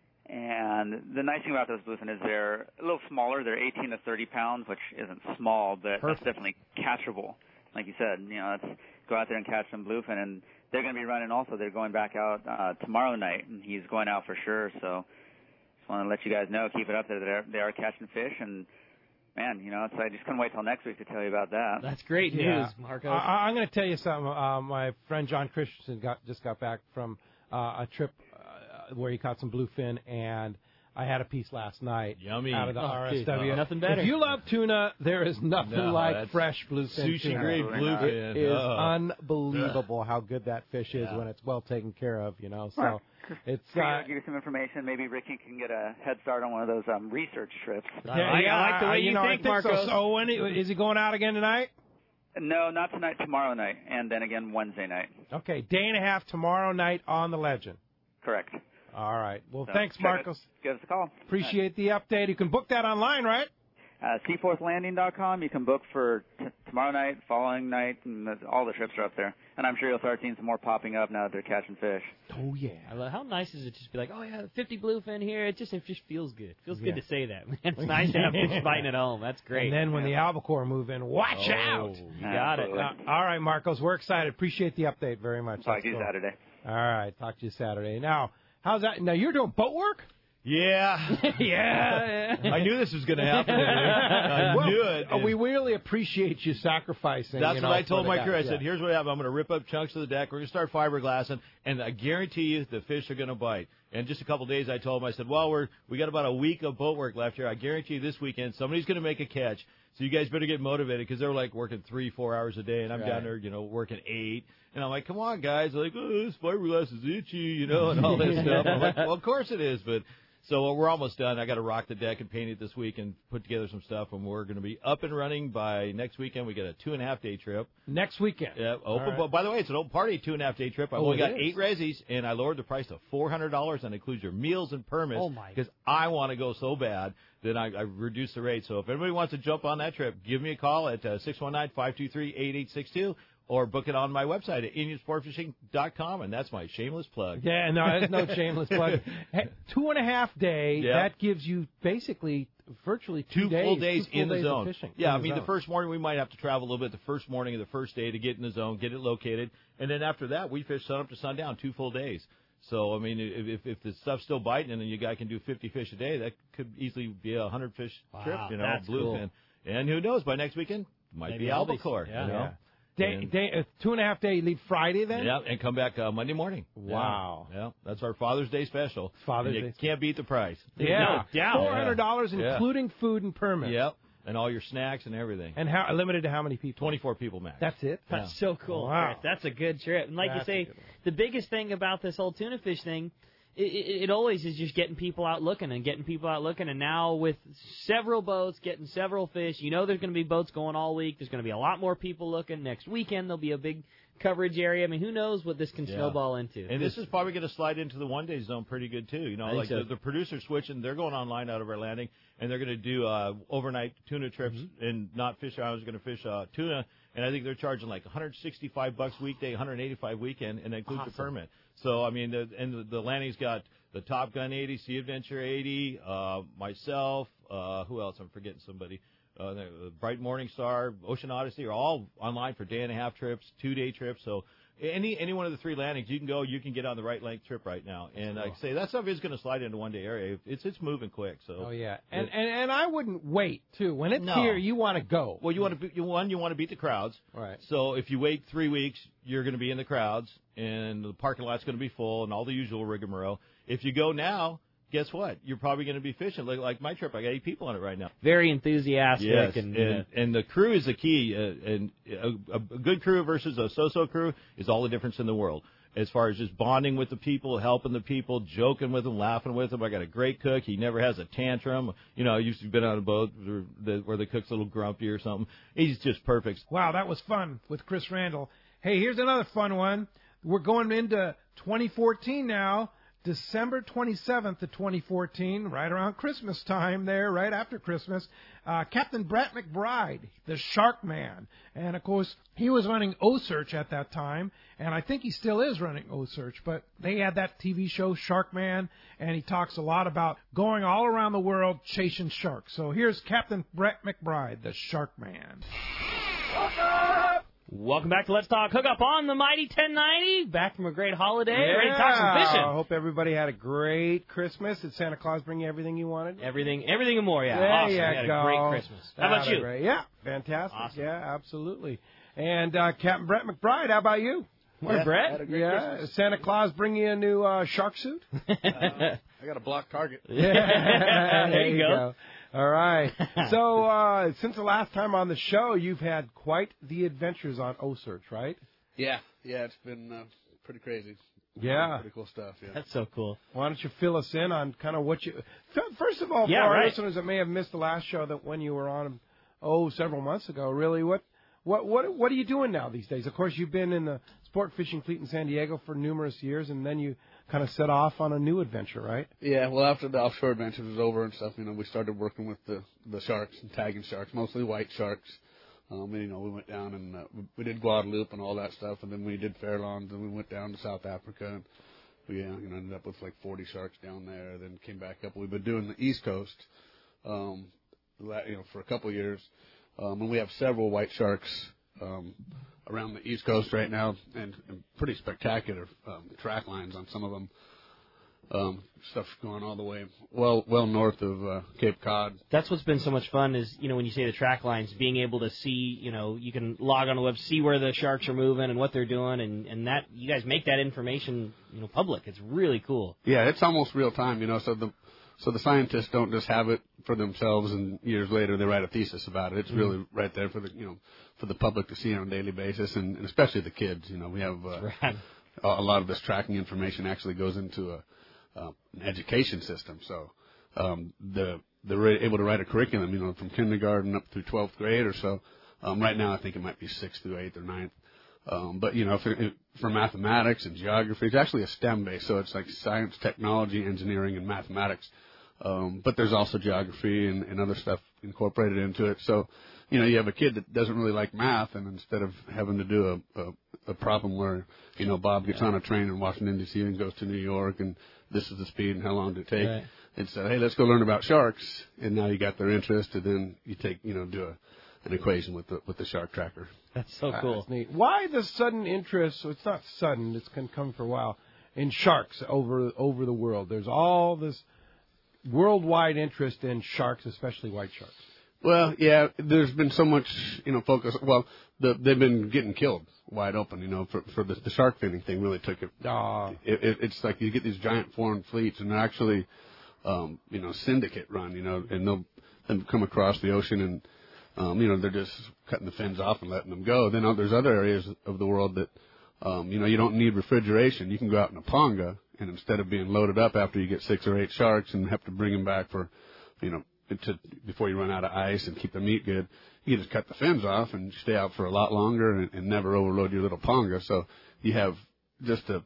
And the nice thing about those bluefin is they're a little smaller. They're eighteen to thirty pounds, which isn't small, but Perfect. that's definitely catchable. Like you said, you know, let's go out there and catch some bluefin. And they're going to be running also. They're going back out uh, tomorrow night, and he's going out for sure. So just want to let you guys know, keep it up there. They're, they are catching fish, and man, you know, it's, I just couldn't wait till next week to tell you about that. That's great news, Yeah. Marcos. I, I'm going to tell you something. Uh, my friend John Christensen got just got back from uh, a trip uh, where he caught some bluefin, and I had a piece last night. Yummy. Out of the Oh, R S dude, W. nothing better. If you love tuna, there is nothing No, like that's fresh bluefin sushi tuna. grade bluefin. It is Oh. unbelievable how good that fish is Yeah. when it's well taken care of. You know, so Right. it's Figured uh, I'd give you some information. Maybe Ricky can get a head start on one of those um, research trips. I like- I like the way I- you know, I think, so. Marcos. So when is he going out again tonight? No, not tonight. Tomorrow night, and then again Wednesday night. Okay, day and a half tomorrow night on the Legend. Correct. All right. Well, So thanks, check Marcos. it. Give us a call. Appreciate the update. You can book that online, right? Uh, seaforth landing dot com. You can book for t- tomorrow night, following night, and the, all the trips are up there. And I'm sure you'll start seeing some more popping up now that they're catching fish. Oh yeah. I love, how nice is it just to be like, oh yeah, fifty bluefin here. It just it just feels good. Feels Yeah. good to say that, man. It's nice to have fish biting at home. That's great. And then when the albacore move in, watch Oh, out. You got it. Absolutely. Uh, all right, Marcos, we're excited. Appreciate the update very much. Talk That's to you cool. Saturday. All right, talk to you Saturday. Now, how's that? Now you're doing boat work? Yeah. yeah. I knew this was going to happen. to me. I Well, knew it. uh, we really appreciate you sacrificing. That's you what know, I told for my the crew. I guys. said, Yeah. here's what happened. I'm going to rip up chunks of the deck. We're going to start fiberglassing, and I guarantee you the fish are going to bite. And just a couple of days, I told them, I said, well, we're we got about a week of boat work left here. I guarantee you this weekend somebody's going to make a catch. So you guys better get motivated because they're like working three, four hours a day, and I'm Right. down there, you know, working eight. And I'm like, come on, guys. They're like, oh, this fiberglass is itchy, you know, and all this stuff. I'm like, well, of course it is, but. So we're almost done. I got to rock the deck and paint it this week and put together some stuff, and we're going to be up and running by next weekend. We get a two and a half day trip. Next weekend. Yeah, All open. right. But by the way, it's an open party two and a half day trip. I've Oh, only it got is. eight resis, and I lowered the price to four hundred dollars, and includes your meals and permits. Oh, my. Because I want to go so bad that I, I reduced the rate. So if anybody wants to jump on that trip, give me a call at uh, six one nine, five two three, eight eight six two. Or book it on my website at indian sport fishing dot com, and that's my shameless plug. Yeah, no, there's no shameless plug. Hey, two and a half day. Yeah. That gives you basically virtually two, Two days, full days two full in the days of zone. fishing Yeah, in I the mean, the zone. first morning we might have to travel a little bit the first morning of the first day to get in the zone, get it located. And then after that, we fish sun up to sundown, two full days. So, I mean, if, if, if the stuff's still biting and then you guy can do fifty fish a day, that could easily be a one hundred fish Wow, trip, you know, that's bluefin. And who knows, by next weekend, might Maybe be all these- albacore, yeah. you know. Yeah. Day, And- day, uh, two and a half day. You leave Friday then. Yeah, and come back uh, Monday morning. Wow. Yeah, yeah, that's our Father's Day special. Father's And you Day. can't beat the price. Yeah. No doubt. Four hundred dollars, Yeah. including food and permit. Yep, and all your snacks and everything. And how limited to how many people? twenty-four people max. That's it. Yeah. That's so cool. Wow. Chris. That's a good trip. And like That's a you good say, one. the biggest thing about this whole tuna fish thing, it, it, it always is just getting people out looking and getting people out looking. And now with several boats, getting several fish, you know there's going to be boats going all week. There's going to be a lot more people looking. Next weekend there'll be a big coverage area. I mean, who knows what this can Yeah. snowball into. And this is probably going to slide into the one-day zone pretty good, too. You know, I think like so. the, the producers switching, they're going online out of our landing, and they're going to do uh, overnight tuna trips Mm-hmm. and not fish hours, going to fish uh, tuna, and I think they're charging like one hundred sixty-five bucks weekday, one hundred eighty-five weekend, and that includes Awesome. the permit. So, I mean, the, and the, the landing's got the Top Gun eighty, Sea Adventure eighty, uh, myself, Uh, who else? I'm forgetting somebody. Uh, the Bright Morning Star, Ocean Odyssey are all online for day and a half trips, two day trips. So any any one of the three landings you can go, you can get on the right length trip right now. And cool. like I say, that stuff is going to slide into one day area. It's it's moving quick. So oh yeah, and it, and and I wouldn't wait too. When it's no. here, you want to go. Well, you want to be, you one you want to beat the crowds. Right. So if you wait three weeks, you're going to be in the crowds, and the parking lot's going to be full, and all the usual rigmarole. If you go now, guess what? You're probably going to be fishing. Like, like my trip, I got eight people on it right now. Very enthusiastic. Yes, and, and, uh, and the crew is the key. Uh, and a, a good crew versus a so-so crew is all the difference in the world. As far as just bonding with the people, helping the people, joking with them, laughing with them. I got a great cook. He never has a tantrum. You know, I used to have been on a boat where the, where the cook's a little grumpy or something. He's just perfect. Wow, that was fun with Chris Randall. Hey, here's another fun one. We're going into twenty fourteen now. December twenty-seventh of twenty fourteen, right around Christmas time there, right after Christmas, uh, Captain Brett McBride, the Shark Man. And, of course, he was running O-Search at that time, and I think he still is running O-Search, but they had that T V show, Shark Man, and he talks a lot about going all around the world chasing sharks. So here's Captain Brett McBride, the Shark Man. Welcome back to Let's Talk Hookup on the Mighty ten ninety. Back from a great holiday. Yeah. Ready to talk some fishing. I hope everybody had a great Christmas. Did Santa Claus bring you everything you wanted? Everything everything and more, yeah. There awesome. you I had go. a great Christmas. How about That you? Great. Yeah, fantastic. Awesome. Yeah, absolutely. And uh, Captain Brett McBride, how about you? Morning, yeah, Brett. Had a great Yeah, Christmas. Santa Claus bring you a new uh, shark suit? Uh, I got a block target. Yeah, there you go. All right. So uh, since the last time on the show, you've had quite the adventures on O-Search, right? Yeah, yeah, it's been uh, pretty crazy. Yeah. Pretty cool stuff, yeah. That's so cool. Why don't you fill us in on kind of what you... First of all, Yeah, for our right. listeners that may have missed the last show, that when you were on, oh, several months ago, really, what, what, what, what are you doing now these days? Of course, you've been in the sport fishing fleet in San Diego for numerous years, and then you kind of set off on a new adventure, right? Yeah, well, after the offshore adventure was over and stuff, you know, we started working with the, the sharks and tagging sharks, mostly white sharks. Um, and, you know, we went down and uh, we, we did Guadalupe and all that stuff, and then we did Fairlawn, and we went down to South Africa, and we uh, you know, ended up with like forty sharks down there, then came back up. We've been doing the East Coast, um, you know, for a couple of years, um, and we have several white sharks um, around the East Coast right now, and, and pretty spectacular um, track lines on some of them. Um, stuff going all the way well well north of uh, Cape Cod. That's what's been so much fun is, you know, when you say the track lines, being able to see, you know, you can log on the web, see where the sharks are moving and what they're doing, and, and that, you guys make that information, you know, public. It's really cool. Yeah, it's almost real time, you know, so the so the scientists don't just have it for themselves and years later they write a thesis about it. It's mm-hmm. really right there for the, you know, for the public to see on a daily basis, and, and especially the kids. You know, we have uh, right. a, a lot of this tracking information actually goes into a Uh, an education system, so um, the they're able to write a curriculum, you know, from kindergarten up through twelfth grade or so. Um, right now, I think it might be sixth through eighth or ninth. Um, but you know, for, for mathematics and geography, it's actually a STEM base, so it's like science, technology, engineering, and mathematics. Um, but there's also geography and, and other stuff incorporated into it. So, you know, you have a kid that doesn't really like math, and instead of having to do a, a, a problem where, you know, Bob gets on a train in Washington, D C and goes to New York, and this is the speed and how long did it take, right. It's, uh, hey, let's go learn about sharks, and now you got their interest, and then you take, you know, do a, an equation with the with the shark tracker. That's so cool. That's neat. Why the sudden interest? So it's not sudden; it's can come for a while. In sharks over over the world, there's all this worldwide interest in sharks, especially white sharks. Well, yeah, there's been so much, you know, focus. Well, the, they've been getting killed wide open, you know, for, for the, the shark finning thing really took it. Uh, it, it. It's like you get these giant foreign fleets, and they're actually, um, you know, syndicate run, you know, and they'll, they'll come across the ocean and, um, you know, they're just cutting the fins off and letting them go. Then there's other areas of the world that, um, you know, you don't need refrigeration. You can go out in a ponga, and instead of being loaded up after you get six or eight sharks and have to bring them back for, you know, to, before you run out of ice and keep the meat good, you can just cut the fins off and stay out for a lot longer and, and never overload your little ponga. So you have just a,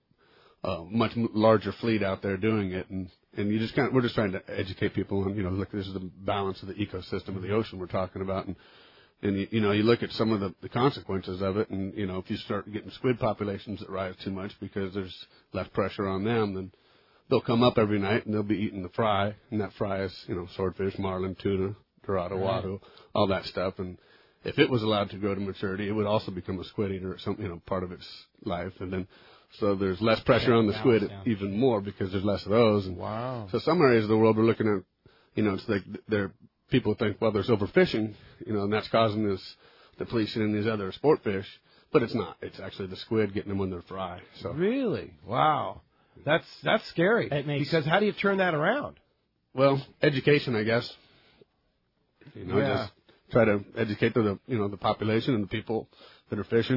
a much larger fleet out there doing it, and, and you just kind of, we're just trying to educate people on, you know, look, this is the balance of the ecosystem of the ocean we're talking about, and and you, you know, you look at some of the, the consequences of it, and you know, if you start getting squid populations that rise too much because there's less pressure on them, then they'll come up every night and they'll be eating the fry, and that fry is, you know, swordfish, marlin, tuna, dorado, wahoo, all that stuff. And if it was allowed to grow to maturity, it would also become a squid eater, or something, you know, part of its life. And then, so there's less pressure on the squid even more because there's less of those. And wow. So some areas of the world we're looking at, you know, it's like they're, people think, well, there's overfishing, you know, and that's causing this depletion in these other sport fish. But it's not. It's actually the squid getting them when they're fry. So really, wow, that's that's scary. It makes, because how do you turn that around? Well, education, I guess. You know, yeah. just try to educate the you know the population and the people that are fishing,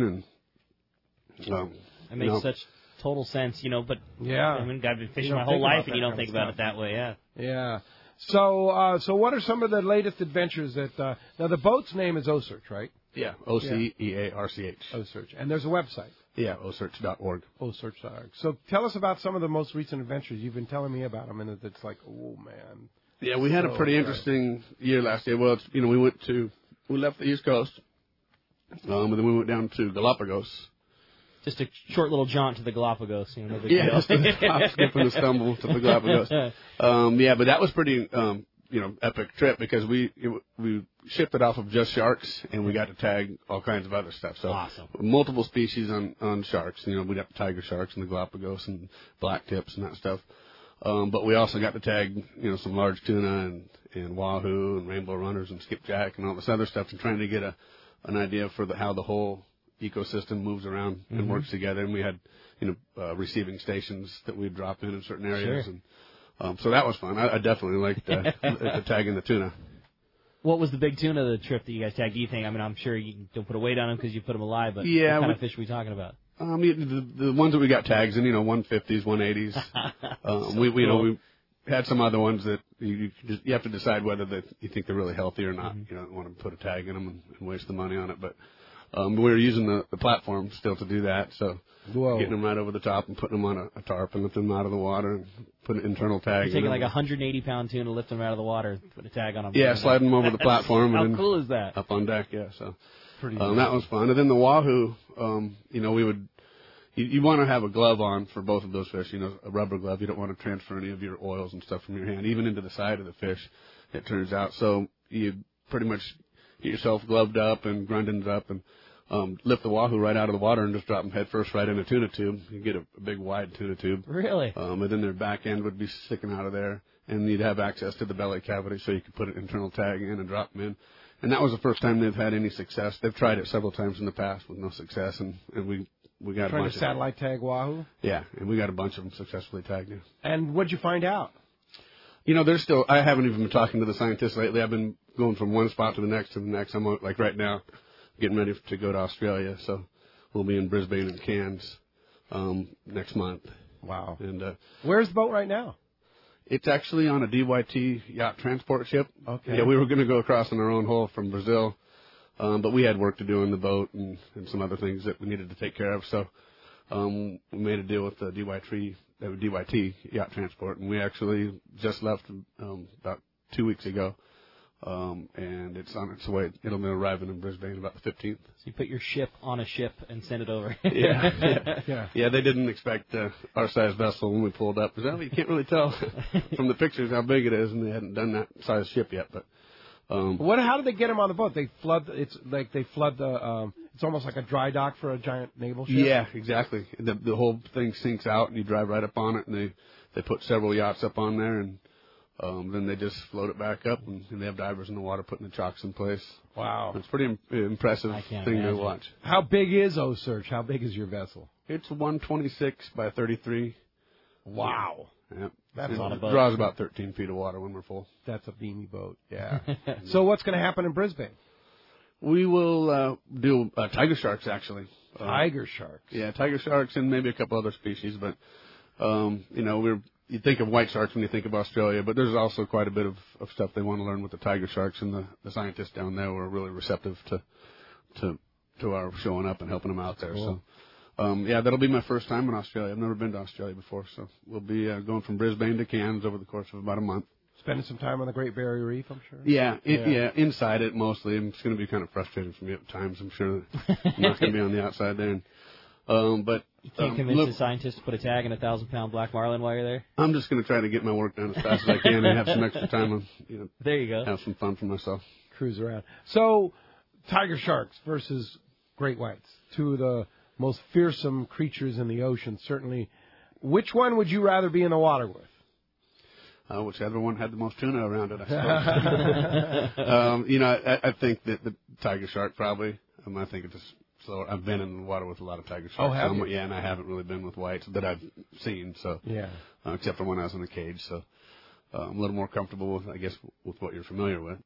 and um, it makes you know, such total sense, you know. But yeah, I mean, I've been fishing you my whole life, and you don't kind think of about stuff. it that way. Yeah. Yeah. So, uh, so what are some of the latest adventures that? Uh, now, the boat's name is O-Search, right? Yeah, O C E A R C H. O-Search, and there's a website. Yeah, O search dot org. O search dot org. So, tell us about some of the most recent adventures. You've been telling me about them, and it's like, oh man. Yeah, we had so a pretty good. interesting year last year. Well, it's, you know, we went to, we left the East Coast, um, and then we went down to Galapagos. Just a short little jaunt to the Galapagos, you know. No big Yeah, deal. just a hop, skip, and a stumble to the Galapagos. Um, yeah, but that was pretty, um, you know, epic trip because we it, we shipped it off of just sharks, and we got to tag all kinds of other stuff. So awesome. Multiple species on on sharks. You know, we'd have tiger sharks in the Galapagos and black tips and that stuff. Um, but we also got to tag, you know, some large tuna and and wahoo and rainbow runners and skipjack and all this other stuff, and trying to get a an idea for the, how the whole ecosystem moves around and mm-hmm. works together. And we had, you know, uh, receiving stations that we'd drop in in certain areas. Sure. And um, so that was fun. I, I definitely liked uh, the tagging the tuna. What was the big tuna of the trip that you guys tagged? Do you think? I mean, I'm sure you don't put a weight on them because you put them alive, but yeah, what kind we, of fish are we talking about? Um, the, the ones that we got tags in, you know, one fifties, one eighties. um, so we, we, you know, cool. we had some other ones that you, you, just, you have to decide whether that you think they're really healthy or not. Mm-hmm. You don't want to put a tag in them and, and waste the money on it, but um, we were using the, the platform still to do that. So Whoa. getting them right over the top and putting them on a, a tarp and lifting them out of the water and putting an internal tag. You're taking in like a them. one hundred eighty pound tuna, lift them out of the water, and put a tag on them. Yeah, sliding them over the platform. How and then cool is that? Up on deck, yeah. So Pretty um, that was fun. And then the wahoo, um, you know, we would. You, you want to have a glove on for both of those fish, you know, a rubber glove. You don't want to transfer any of your oils and stuff from your hand, even into the side of the fish, it turns out. So you pretty much get yourself gloved up and grundens up and um, lift the wahoo right out of the water and just drop them head first right in a tuna tube. You get a, a big wide tuna tube. Really? Um, and then their back end would be sticking out of there, and you'd have access to the belly cavity so you could put an internal tag in and drop them in. And that was the first time they've had any success. They've tried it several times in the past with no success, and, and we we got Trying a bunch to satellite tag wahoo? Yeah, and we got a bunch of them successfully tagged in. And what'd you find out? You know, there's still, I haven't even been talking to the scientists lately. I've been going from one spot to the next to the next. I'm, like, right now, getting ready to go to Australia. So we'll be in Brisbane and Cairns um, next month. Wow. And uh, where's the boat right now? It's actually on a D Y T yacht transport ship. Okay. Yeah, we were going to go across on our own hull from Brazil. Um, but we had work to do in the boat and, and some other things that we needed to take care of. So um, we made a deal with the D Y T, uh, D Y T Yacht Transport, and we actually just left um, about two weeks ago. Um, and it's on its way. It'll be arriving in Brisbane about the fifteenth. So you put your ship on a ship and send it over. yeah, yeah, yeah. Yeah, they didn't expect uh, our size vessel when we pulled up. Because, well, you can't really tell from the pictures how big it is, and they hadn't done that size ship yet. But Um, what? How did they get them on the boat? They flood. It's like they flood the. Um, it's almost like a dry dock for a giant naval ship. Yeah, exactly. The the whole thing sinks out, and you drive right up on it, and they they put several yachts up on there, and um, then they just float it back up, and, and they have divers in the water putting the chocks in place. Wow, it's a pretty im- impressive thing imagine. to watch. How big is O-Search? How big is your vessel? It's one twenty-six by thirty-three. Wow. Yep. That's it a lot of boat. Draws about thirteen feet of water when we're full. That's a beamy boat. Yeah. So what's going to happen in Brisbane? We will uh, do uh, tiger sharks, actually. Uh, Tiger sharks. Yeah, tiger sharks and maybe a couple other species. But, um, you know, we're you think of white sharks when you think of Australia, but there's also quite a bit of, of stuff they want to learn with the tiger sharks, and the, the scientists down there were really receptive to to to our showing up and helping them out there. Cool. So, um, yeah, that'll be my first time in Australia. I've never been to Australia before, so we'll be uh, going from Brisbane to Cairns over the course of about a month. Spending some time on the Great Barrier Reef, I'm sure. Yeah, it, Yeah. yeah, inside it mostly. It's going to be kind of frustrating for me at times. I'm sure that I'm not going to be on the outside there. And, um, but You can't Um, convince look- the scientists to put a tag in a thousand pound black marlin while you're there. I'm just going to try to get my work done as fast as I can and have some extra time and you know There you go. have some fun for myself. Cruise around. So, tiger sharks versus great whites, two of the most fearsome creatures in the ocean. Certainly, which one would you rather be in the water with? Uh, whichever one had the most tuna around it, I suppose. um, you know, I, I think that the tiger shark probably. Um, I think it's just slower. I've been in the water with a lot of tiger sharks. Oh, have so you? Yeah, and I haven't really been with whites that I've seen. So Yeah. uh, except for when I was in the cage. So uh, I'm a little more comfortable with, I guess, with what you're familiar with.